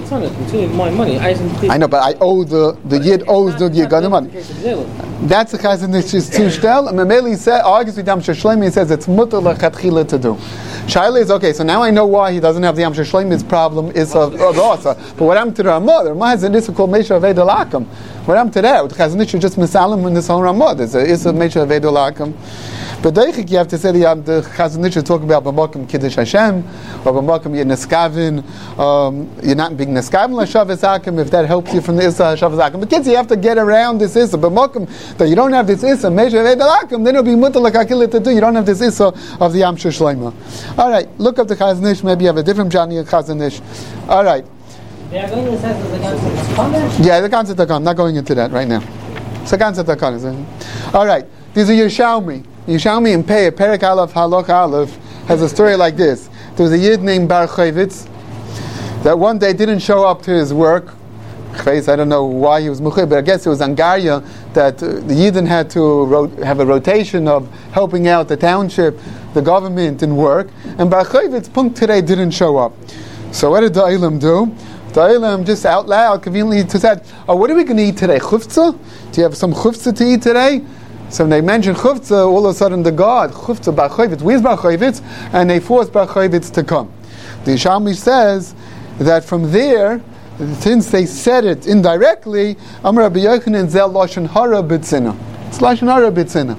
My money. I know, but I owe the the Yid owes the Yid the money. That's the Chazon Ish's two shtel. And Mameli said, argues with Yam Shlomi, he says it's mutter lachatchila to do. Shaila is okay, so now I know why he doesn't have the Yam Shlomi's problem is of Asa. But what happened to the Ramah? The Ramah has an issa called Meisha Aved Alakim. What happened to that? The Chazon Ish just misalim in this whole Ramah. There's a issa Meisha Aved Alakim. But Deichik, you have to say the, um, the Chazon Ish is talking about B'makom Kiddush Hashem, or B'makom you're neskavin, um, you're not being neskavin l'shavas akim, if that helps you from the issa shavas akim. But kids, you have to get around this issa. B'makom that you don't have this issa, Meisha Aved Alakim, then it'll be mutar l'kakila to do. You don't have this issa of the Yam Shlomo. All right, look up the Chazon Ish. Maybe you have a different Johnny Chazon Ish. All right. They are going to the sense of the concept of Yeah, the concept of I'm not going into that right now. It's the concept of all right. These are Yerushalmi. Yerushalmi in Pei, Perek Aleph, Halach Aleph, has a story like this. There was a Yid named Bar Chayvitz that one day didn't show up to his work. I don't know why he was muchir, but I guess it was Angaria that uh, the Yidden had to ro- have a rotation of helping out the township, the government in work, and Bar Chayvitz Punk today didn't show up. So what did the Eilim do? The Eilim just out loud, conveniently said, oh, what are we going to eat today? Chuftzah? Do you have some chuftzah to eat today? So when they mentioned chuftzah, all of a sudden the God, chuftzah Bar Chayvitz, where's Bar Chayvitz? And they forced Bar Chayvitz to come. The Yerushalmi says that from there, since they said it indirectly, Amar Rabbi Yochanan zel lashon hara b'tzina. It's lashon hara b'tzina.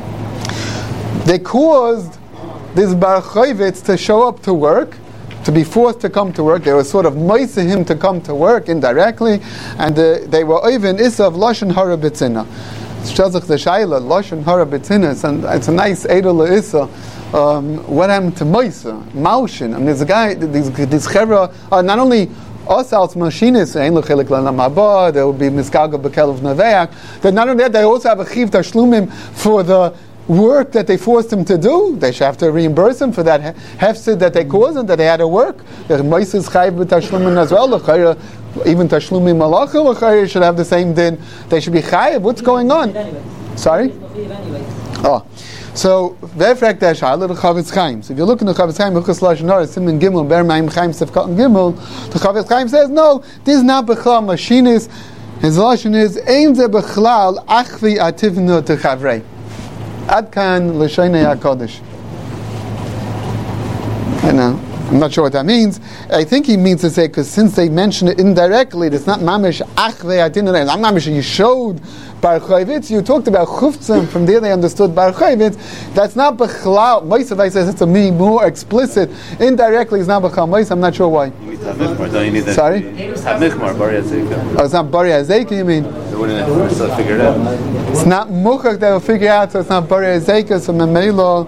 They caused this Bar Chayvitz to show up to work, to be forced to come to work. They were sort of moising him to come to work indirectly, and uh, they were even issa of lashon hara b'tzina. Shazach the Shaila, Lashon Hara B'tzina, it's a nice Eidol Issa. Um, what happened to Moisa, Maushin? I mean, there's a guy, these, these Chevra, are not only us als machines, Ein Lo Chelik L'Lam Haba, there will be Miskaga Bekel of Neveach, but not only that, they also have a Chiv Tashlumim for the work that they forced him to do. They should have to reimburse him for that hefsid that they caused and that they had to work. Moisa is Chayiv B'Tashlumim as well, even Tashlumim Malacha should have the same din. They should be Chayiv. What's going on? Sorry? Oh. So, Vefrek Deshar, little Chavetz Chaim. So if you look in the Chavetz Chaim, Hilchos Lashon Hara, Siman Gimel, Ber Ma'im Chaim Sefkat and Gimel, the Chavetz Chaim says, no, this is not Bechlal Mashinis. His Lashon is, Ein Ze Bechlal Achvi Ativnu Techavrei. Adkan L'Shoinei HaKodesh. I know. I'm not sure what that means. I think he means to say, because since they mention it indirectly, it's not mamish achve atinu. I'm mamish. You showed Bar Chayvitz. You talked about chuftzim. From there, they understood Bar Chayvitz. That's not bechlau. Moisavai says it's a me more explicit. Indirectly, it's not bechlau. Mois. I'm not sure why. You need to have michmar, don't you need that? Sorry. Have michmar, bari azeka. Oh, it's not bari azeka. You mean? They wouldn't have figured it out. It's not muchach that will figure out. So it's not bari azeka. So memelo.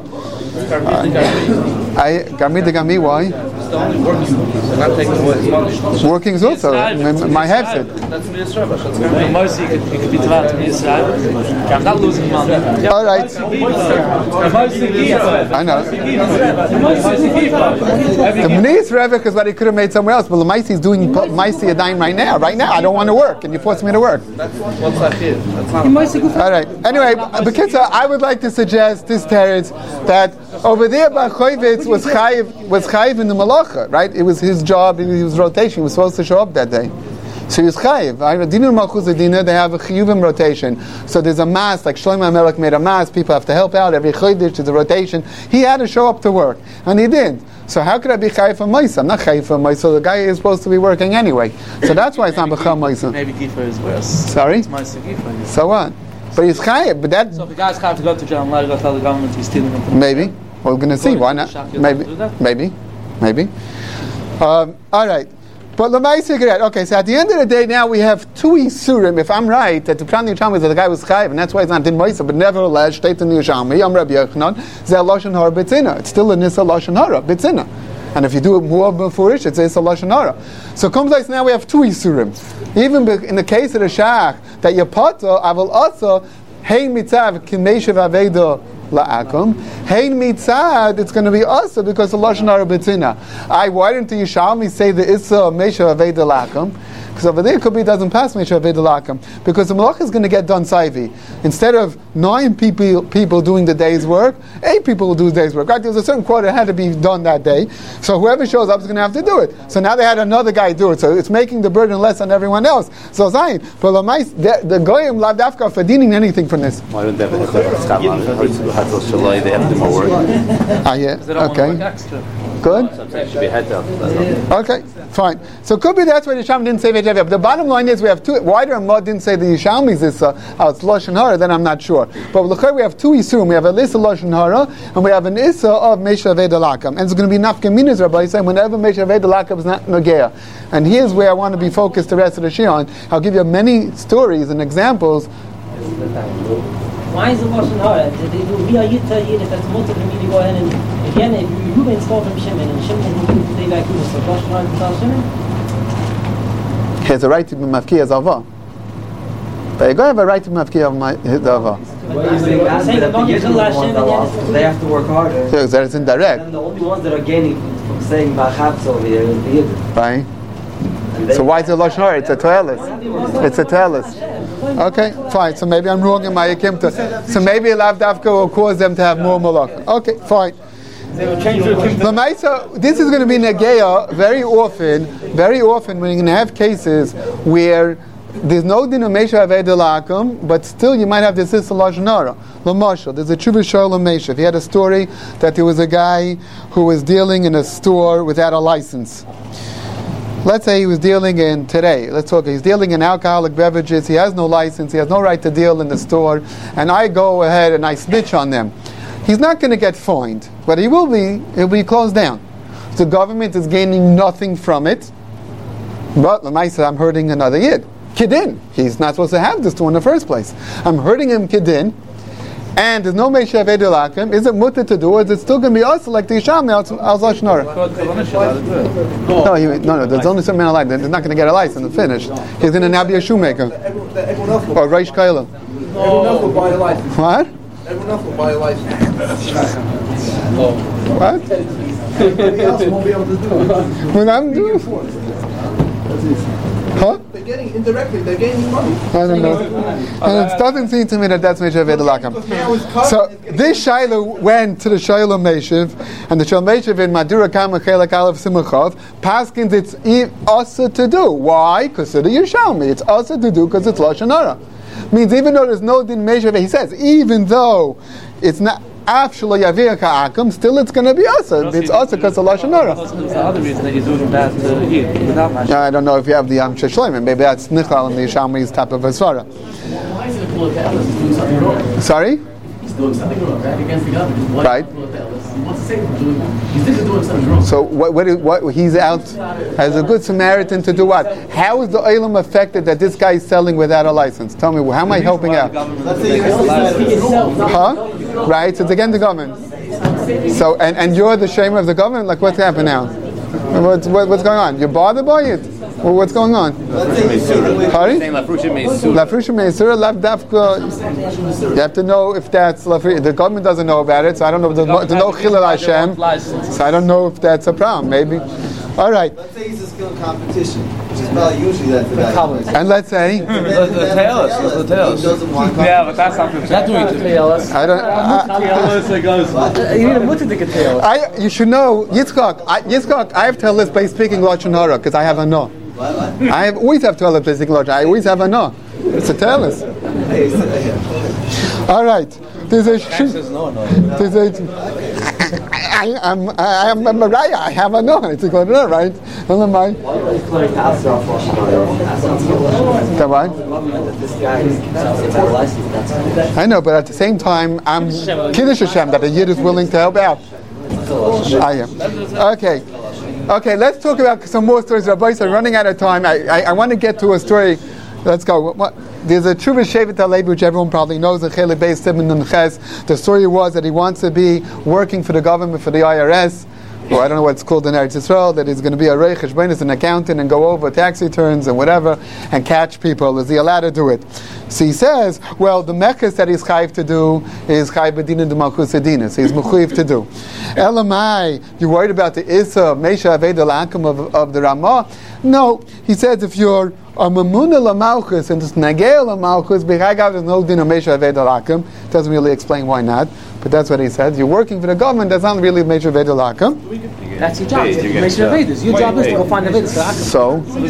I Gami de Gami, why? It's only working. They're not taking away his money. Working is also my, my hefset. That's the Yisrael. That's the Mostly, you could be taught to Israel. I'm not losing money. All right. I know. The Mnis Revik is what he could have made somewhere else, but the Maisi is doing Maisi Adayim right now. Right now, I don't want to work, and you force me to work. That's what's that here. That's not. All right. Anyway, Bekitza, I would like to suggest this teretz that over there, Bar Chayvitz was chayiv was chayiv in the malacha, right? It was his job. He was rotation. He was supposed to show up that day, so he was chayiv. Dinur Malchus Adina, they have a chiyuvim rotation. So there's a mass, like Shlomo Melech made a mass. People have to help out every chodesh. There's a rotation. He had to show up to work, and he did. So how could I be chayiv for Maisa? I'm not chayiv for Maisa. The guy is supposed to be working anyway. So that's why it's not b'chal Maisa. Maybe Gifa is worse. Sorry. It's Maisa Gifa. So what? But he's chayiv. But that. So if the guy's chayiv to go to jail and let go tell the government he's stealing them. Maybe. We're going to see. Why not? Maybe. Maybe. Maybe. Um, all right. But Lamaisa Gerat. Okay, so at the end of the day, now we have two Isurim. If I'm right, that the Pran Yisham is that the guy was chayiv, and that's why it's not Din Moisa, but nevertheless, Shteit in the Yisham, Yom Rabbi Yochanan, Zeh Lashon Hara B'tzina. It's still a Nisa Lashon Hara B'tzina. And if you do it more beforish, it's Nisa Lashon Hara. So comes like now we have two Isurim. Even in the case of the Shach, that Yapata, I will also, Hey Mitzav, Kimeshav Aveda, La'akum. Hein mitzad, it's going to be also because the Lashon Hara B'tzina. I, why didn't the Yishalmi say the Issa Mesha Aveda La'akum? Because over there it could be it doesn't pass Mesha Aveda La'akum. Because the Malach is going to get done Saivi. Instead of nine people people doing the day's work, eight people will do the day's work. Right? There's a certain quota that had to be done that day. So whoever shows up is going to have to do it. So now they had another guy do it. So it's making the burden less on everyone else. So Zayin, but the, the Goyim Lav Dafka for dealing anything from this. Why don't they have a Scotland? They have to do more work. Ah, yeah. Okay. Good. Okay, fine. So could be that's why the Yishalmi didn't say Vejavia. But the bottom line is we have two. Why the Ramah didn't say the Yishalmi's is uh, oh, it's Lashon Hara? Then I'm not sure. But look, we have two Yisurim. We have a Issa Lashon Hara and we have an Issa of Mesha Aveda La'akum. And it's going to be Nafkaminas, Rabbi saying whenever Mesha Aveda La'akum is not Nogea. And here's where I want to be focused the rest of the Shir on. I'll give you many stories and examples. Why is the Lashon Hara? Did they do via Yitta here if it's multiple for me to go ahead and again if you been stole from Shimon and Shimon didn't do back to so Lashon Hara to tell Shimon? He has a right to be mafki as Avah. But you go have a right to be mafki of my Avah. They have to work harder. So that it's indirect. And the only ones that are gaining from saying Bachatz over here is the Yidden. Right. So why is it Lashon Hara? It's a toilet. It's a toilet. Okay, fine. So maybe I'm wrong in my akimta. So maybe a lav dafka will cause them to have more malach. Okay, fine. Lamaisa, this is going to be negeya very often. Very often, when you're going to have cases where there's no din of Mesha Aveda La'akum, but still you might have this Issa Lashon Hara. L'mashal, there's a Tshuva Shalom Mesha. He had a story that there was a guy who was dealing in a store without a license. Let's say he was dealing in today. Let's talk. He's dealing in alcoholic beverages. He has no license. He has no right to deal in the store. And I go ahead and I snitch on them. He's not going to get fined, but he will be. He'll be closed down. The government is gaining nothing from it. But Lamaisa, I'm hurting another yid. Kidin. He's not supposed to have this store in the first place. I'm hurting him Kidin. And there's no Mesha Aveda La'akum. Is it mutter to do, or is it still going to be also like the Yishalmi al Lashon Hara? No, he, no, no. There's only certain men alive. They're not going to get a license and finish. He's going to now be a shoemaker or Reish Kailam. Everyone else will buy a license. What? Everyone else will buy a license. What? Everybody else won't be able to do it. When I'm doing. Huh? They're getting indirectly. They're gaining money. I don't know. And it doesn't seem to me that that's Meshav Lakam. So this Shaila went to the Shaila Meshiv, and the Shaila Meshiv in Madura Kama Chelak Aleph Simachov paskins it's also to do. Why? Because of the Yerushalmi. It's also to do because it's Lashon Hara. Means even though there's no din Meshav, he says even though it's not. Still, it's going to be also. It's also because of Lashon Hara. That's the other reason that you do that uh, here, without Mashiach. I don't know if you have the Yam Shloimeh. Maybe that's Nichal and the Yishalmi's type of Asvara. Why is it a Pulak Ellis? He's doing something wrong. Sorry? He's doing something wrong, right? Against the government. Why Right. He wants to say he's doing He's doing something wrong. So what, what, is, what? He's out as a good Samaritan to do what? How is the Olam affected that this guy is selling without a license? Tell me, how am I helping out? Huh? Right? So it's against the government. So and, and you're the shamer of the government. Like what's happening now? What's what, what's going on? You're bothered by it? Well, what's going on? Sorry? Lafrusha Meisura, Lav Dafka. You have to know if that's Lafrusha. The government doesn't know about it, so I don't know. There's no Chilul Hashem, so I don't know if that's a problem. Maybe. All right. Let's say he's a skill competition, which is probably usually that's the guy. And let's say. The tailors, the tailors. Yeah, but that's not Not doing it. Tailors. I don't. You need a mutter to get tailors. I. You should know Yitzchak. I, Yitzchak. I have to tell this by speaking Lashon Hara because I have a no. I have, always have to tell by speaking Lashon. I always have a no. It's a tailors. All right. There's a. There's a. I, I'm, I, I'm a Mariah. I have a no. It's a good no, right? Hello, Mike. I know, but at the same time, I'm Kiddush Hashem that a Yid is willing to help out. I am. Okay. Okay, let's talk about some more stories. Rabbi, I'm running out of time. I, I, I want to get to a story. Let's go. What, there's a Tshuva Shevet HaLevi, which everyone probably knows, the Chele Beis Simon Nun Ches. The story was that he wants to be working for the government, for the I R S, or I don't know what it's called in Eretz Yisrael, that he's going to be a Rei Cheshbonis, an accountant, and go over tax returns and whatever, and catch people. Is he allowed to do it? So he says, well, the mechas that he's chayiv to do is chayiv b'dina d'malchus adina, so he's mechuyev to do. Elamai, you worried about the Issa, Meisha Aved Alakim of, of the Ramah? No, he says if you're a mamuna lamalchus and it's nagel lamalchus, b'chagav there's no din of Meisha Aved Alakim. Doesn't really explain why not, but that's what he said. You're working for the government, that's not really Meisha Aved Alakim. That's your job. Meisha Avedis. Your job is to go find Avedis. So, he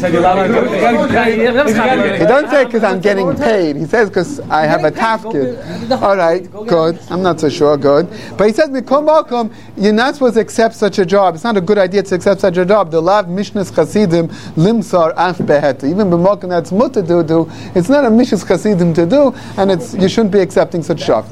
doesn't say because I'm getting paid. He says because I have a tafkid. All right, good. I'm not so sure. Good, but he says Mikom Malkom, you're not supposed to accept such a job. It's not a good idea to accept such a job. The lav mishnas chasidim limsar af behet. Even b'malkom that's mutter to do. It's not a mishnas chasidim to do, and it's you shouldn't be accepting such job.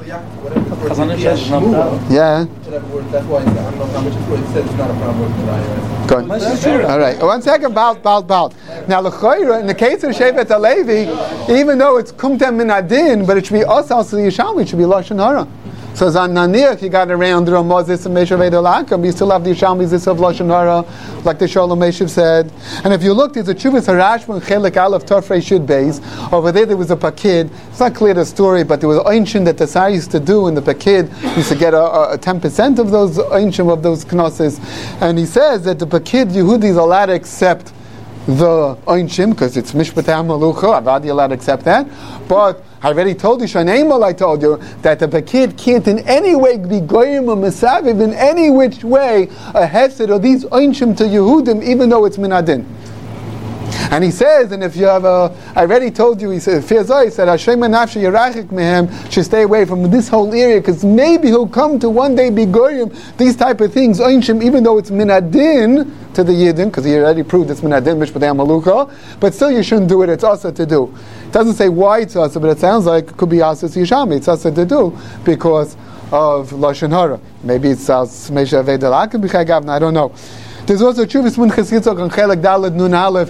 Yeah. That's why I don't know how much it says it's not a problem with the I R S. Good. All right. One second. Balt, balt, balt. Now, l'choira, in the case of Shevet HaLevi, even though it's kumtem min adin, but it should be us also the Yishalmi, it should be Lashon Hara. So Zan Naniach, you got around the Ramah Zis and Meishav Eid Alakim, you still have the Yishalmi Zis of Lashon Hara, like the Shalom Meshiv said. And if you look, there's a Chuvas Harashman Chelik Aleph Tafrei Shud Beis. Over there, there was a pakid. It's not clear the story, but there was an Einshin that the Sar used to do, and the pakid used to get a, a, a ten percent of those Einshim of those Knosses. And he says that the pakid Yehudi is allowed to accept the Einshim, because it's Mishpatah Malucha, I've allowed to accept that. But I already told you, Shaneimel, I told you, that the Pakid can't in any way be Goyim or Mesaviv, in any which way, a Hesed or these Einshim to Yehudim, even though it's Minadin. And he says, and if you have a, I already told you, he said, Fiazai, he said, Hashem Nafshi Yerachik Mehem, should stay away from this whole area, because maybe he'll come to one day be Goyim, these type of things, Einshim, even though it's Minadin to the Yidden, because he already proved it's Minadin, Mishpatei Malucha, but still you shouldn't do it, it's also to do. It doesn't say why it's also, but it sounds like it could be also Yishami, it's also to do, because of Lashon Hara. Maybe it's Meisha Aved Alakim B'chai Gavna, I don't know. There's also Chuvas Munchas Yitzchak on Chelek Daled Nun Aleph.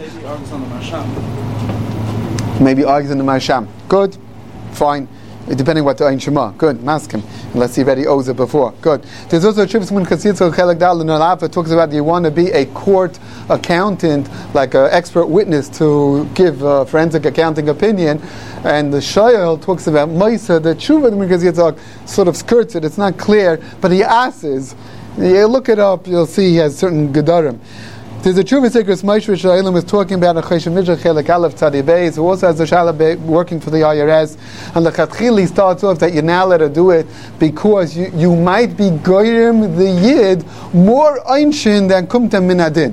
Maybe argues in the Marsham. Good, fine. Depending what the Ein Shema. Good, ask him. Unless he already owes it before. Good. There's also Chuvas Munchas Yitzchak on Chelek Daled Nun Aleph. It talks about you want to be a court accountant, like an expert witness to give a forensic accounting opinion. And the Shayel talks about Maisa. The Chuvas Munchas Yitzchak sort of skirts it. It's not clear, but he asks. You look it up, you'll see he has certain gedarim. There's a Chuvah Sikras Moshe which Shailim is talking about a Choshen Mishra Chelik Aleph Tzadi Beis, who also has the Shalab working for the I R S, and the Chatchili starts off that you're now allowed to do it because you, you might be goyim the Yid more einshin than kumtem min adin.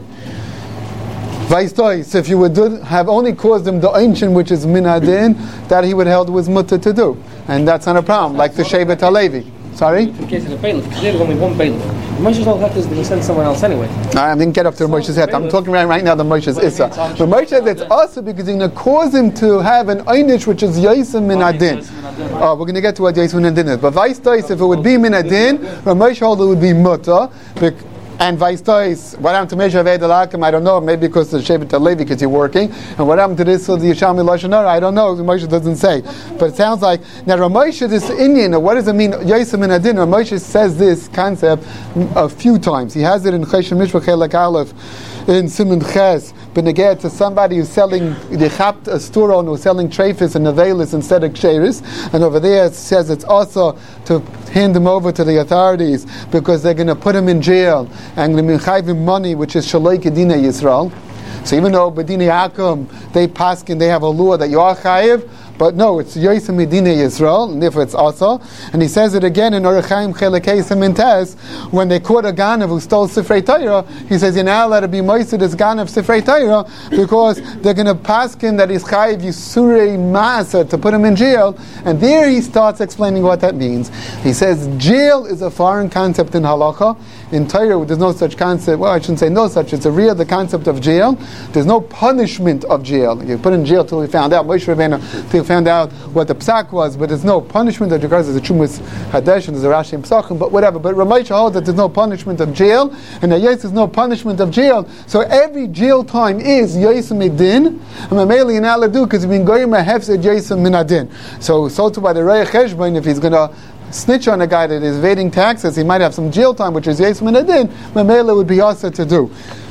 So if you would do, have only caused him the einshin which is min adin, that he would held was mutter to do, and that's not a problem, like the Shevet HaLevi. Sorry? In case of the bailiff, because there's only one bailiff. Moshe's whole head is going to send someone else anyway. I didn't get up to Moshe's head. I'm talking right, right now the Moshe's Issa. But Moshe, that's also because you're going to cause him to have an einish which is Yosem min adin. Oh, we're going to get to what Yosem min adin is. But vice versa, if it would be min adin, Moshe holder would be mutter. And vice versa, what happened to Mesha Aved Alakim? I don't know. Maybe because the Shevet HaLevi because you're working. And what happened to this of the Yishalmi Lashon Hara? I don't know. Moshe doesn't say. But it sounds like now Ramosha, this Indian. What does it mean? Yosem min adin. Ramosha says this concept a few times. He has it in Choshen Mishra Chelik Aleph, in Simon Ches, beneged to somebody who's selling the chapt a store owner who's selling treifis and nevelis instead of ksheris, and over there it says it's also to hand them over to the authorities because they're going to put him in jail and they're chayv him money, which is shaloi kedina Yisrael. So even though B'dinei Akum they paskin, they have a law that you are chayiv, but no, it's Yosem Medina Yisrael, and therefore it's also. And he says it again in Orach Chaim Chelekei Simintes, when they caught a Ganav who stole Sifrei Torah, he says, you're now allowed to be moisted as Ganav Sifrei Torah, because they're going to paskin that he's chayiv Yisurei Maaseh to put him in jail. And there he starts explaining what that means. He says, jail is a foreign concept in halacha. In Torah, there's no such concept. Well, I shouldn't say no such. It's a real the concept of jail. There's no punishment of jail. You put in jail till we found out. Moshe Rabbeinu till we found out what the psak was, but there's no punishment of jail. There's a Chumas Hadesh and there's a Rashi and Psachim, but whatever. But Ramosha holds that there's no punishment of jail, and that yes, there's no punishment of jail. So every jail time is Yosem Midin, and Mameli and Aladu because he's been going a hefzed Yosem Minadin. So so too by the Rei Cheshbon, if he's going to snitch on a guy that is evading taxes, he might have some jail time, which is Yosem Minadin. Mamela would be also to do.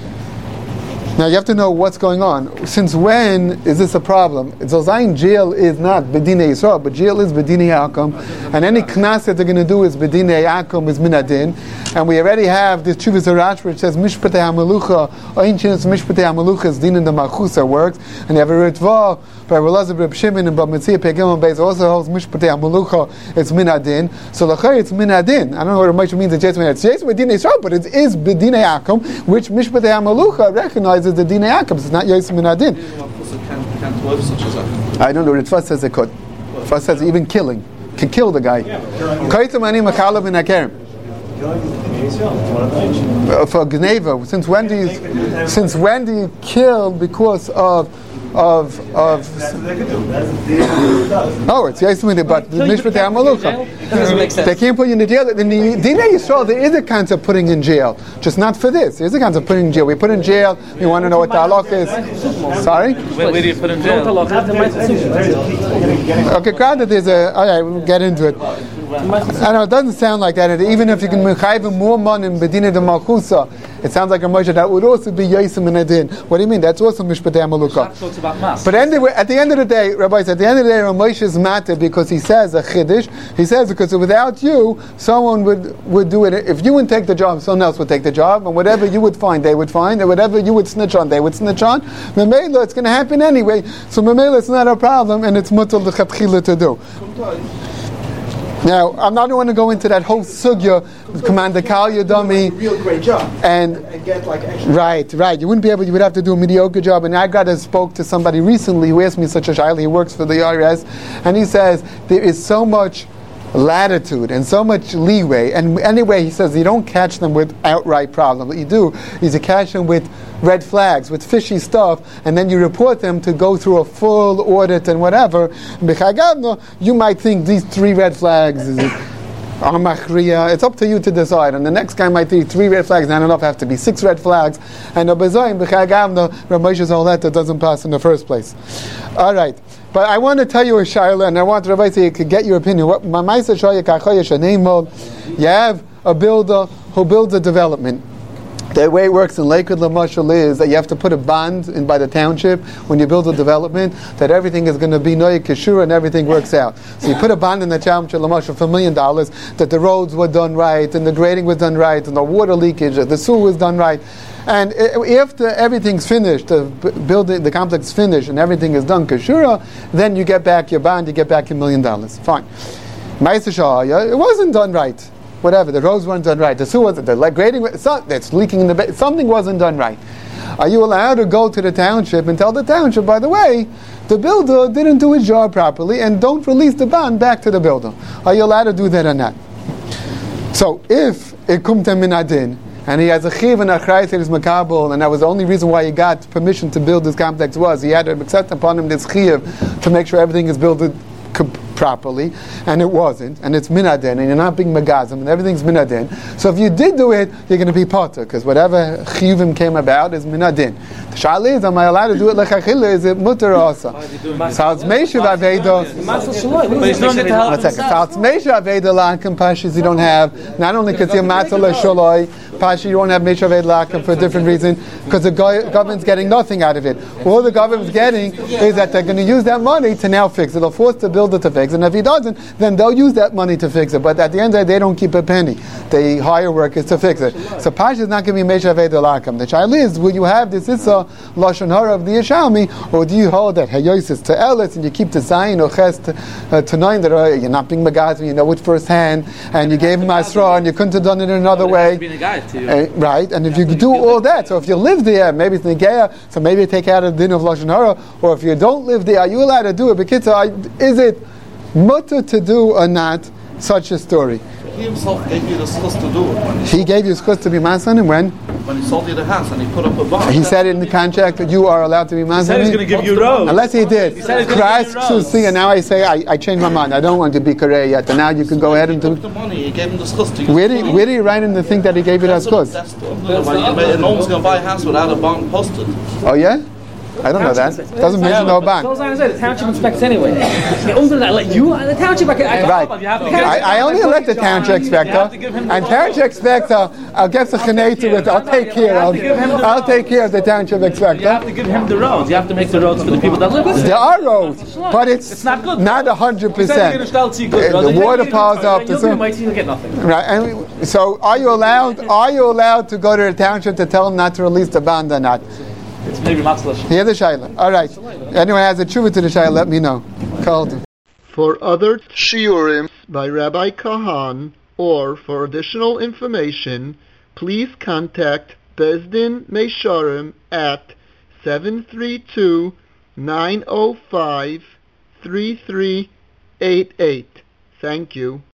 Now you have to know what's going on. Since when is this a problem? Zozayin jail is not B'dinei Yisrael, but jail is B'dinei Akum, and any knas that they're going to do is B'dinei Akum is Minadin, and we already have this Chuvas Harash which says Mishpatei HaMelucha, ancient Mishpatei HaMelucha is Din in the Machusa works, and you have a Ritva by Relazar Reb Shimon and B'Metzia Pegimon Beis also holds Mishpatei HaMelucha, it's Minadin. So Lachai it's Minadin. I don't know what Ramesh means in Jason. It's Jason B'dinei Yisrael, but it is B'dinei Akum, which Mishpatei HaMelucha recognizes the Dinei Akum. It's not Yosem Minadin. I don't know. Ritva says it could. Ritva says even killing can kill the guy. For Gneva, since when do you since when do you kill because of of of oh it's Yosem, but the Mishpatei HaMelucha they can't put you in the jail. In the Dinei Yisrael there is a concept of putting in jail, just not for this. There's a concept of putting in jail. We put in jail. We want to know what the halach is. Sorry. Where, where do you put in jail? Okay, granted, there's a. All right, we'll get into it. I know it doesn't sound like that. Even if you can make more money in Bedina de Malchusa, it sounds like a Moshe that would also be Yosem Minadin. What do you mean? That's also Mishpatei HaMelucha. But anyway, at the end of the day, Rabbi said, at the end of the day, Moshe is matter because he says a chiddush. He says because without you, someone would, would do it. If you would take the job, someone else would take the job, and whatever you would find, they would find, and whatever you would snitch on, they would snitch on. Memela, it's going to happen anyway. So Memela, it's not a problem, and it's mutal l'chatchila to do. Now, I'm not going to go into that whole sugya, Commander Kal Yadami. Real great job. And, and get like extra. Right, right. You wouldn't be able, you would have to do a mediocre job. And I got to spoke to somebody recently who asked me such a shayla. He works for the I R S. And he says, there is so much latitude and so much leeway. And anyway, he says, you don't catch them with outright problems. What you do is you catch them with red flags, with fishy stuff, and then you report them to go through a full audit and whatever. You might think these three red flags is are machriya. It's up to you to decide. And the next guy might think three red flags, not enough, have to be six red flags. And the bezoyim b'chagavno, Ramosha's whole letter doesn't pass in the first place. All right. But I want to tell you a shayla, and I want Rabbi to get your opinion. What you have a builder who builds a development. The way it works in Lakewood Lamashal is that you have to put a bond in by the township when you build a development that everything is going to be Noy Kishura and everything works out. So you put a bond in the township Lamashal for a million dollars that the roads were done right and the grading was done right and the water leakage, the sewer was done right. And if the, everything's finished, the building, the complex is finished and everything is done Kishura, then you get back your bond, you get back your million dollars. Fine. Ma'aser Shahaya, it wasn't done right. Whatever, the roads weren't done right, the sewer wasn't, the grading, it's leaking in the ba- something wasn't done right. Are you allowed to go to the township and tell the township, by the way, the builder didn't do his job properly and don't release the bond back to the builder? Are you allowed to do that or not? So if it kumtem min adin, and he has a chiv and a chrayis in his makabel, and that was the only reason why he got permission to build this complex was he had to accept upon him this chiv to make sure everything is built properly, and it wasn't, and it's minaden, and you're not being magazim, and everything's minaden. So if you did do it, you're going to be potter, because whatever chiyuvim came about is minaden. The shayla is, am I allowed to do it lechachila? Is it mutter also? So it's meishav aveda. But he's doing it to help One second. So it's meishav aveda lakim pashas you don't have. Not only because you're matzah lesholoi pasha, you don't have meishav aveda lakim for a different reason, because the go- government's getting nothing out of it. All the government's getting is that they're going to use that money to now fix it. They'll force the builder to fix it. And if he doesn't, then they'll use that money to fix it. But at the end of the day, they don't keep a penny. They hire workers to fix it. So Pasha is not going to be Meishav Eid Lakam. The child is, will you have this Issa Lashon Hara of the Yishalmi, or do you hold that Hayosis to Elis and you keep the Zayin or Ches to, uh, to nine that uh, you're not being Magazim, you know it firsthand, and you gave him Asra and you couldn't have done it another way. Uh, right? And if you do all that, so if you live there, maybe it's Negeya, so maybe you take out a din of Lashon Hara, or if you don't live there, are you allowed to do it? Because uh, is it mutter to do or not such a story? He himself gave you the skills to do it. He gave you skills to be masan, and when? When he sold you the house and he put up a bond. He said in the contract that you are allowed to be masan. He said he's going to give you roads. Unless he did. He said he's going to give you roads. See, and now I say I, I changed my mind. I don't want to be Korei yet. And now you can go ahead and do. He took the money. He gave him the skills to use. Where do, where do you write in the thing that he gave you that skills? That's the no one's going to buy a house without a bond posted. Oh yeah. I don't know that. Doesn't mention no bond. So as I said, the township inspects anyway. The older I let you, the township I can. I can right. I, I only let the township inspector, and township inspector, I'll get the chenei to it. I'll take care of. I'll take care of the township inspector. You have to give him the roads. You have to make the roads for the people that live there. There are roads, but it's, it's not good. Not a hundred percent. The water piles up. You'll do might you get nothing. Right. And so, are you allowed? Are you allowed to go to the township to tell them not to release the bond or not? It's maybe matzlash. Hear the shayla. All right. Anyone has a tshuva to the shayla, let me know. Called. For other shiurim by Rabbi Kahan, or for additional information, please contact Bezdin Meisharim at seven three two, nine zero five, three three eight eight. Thank you.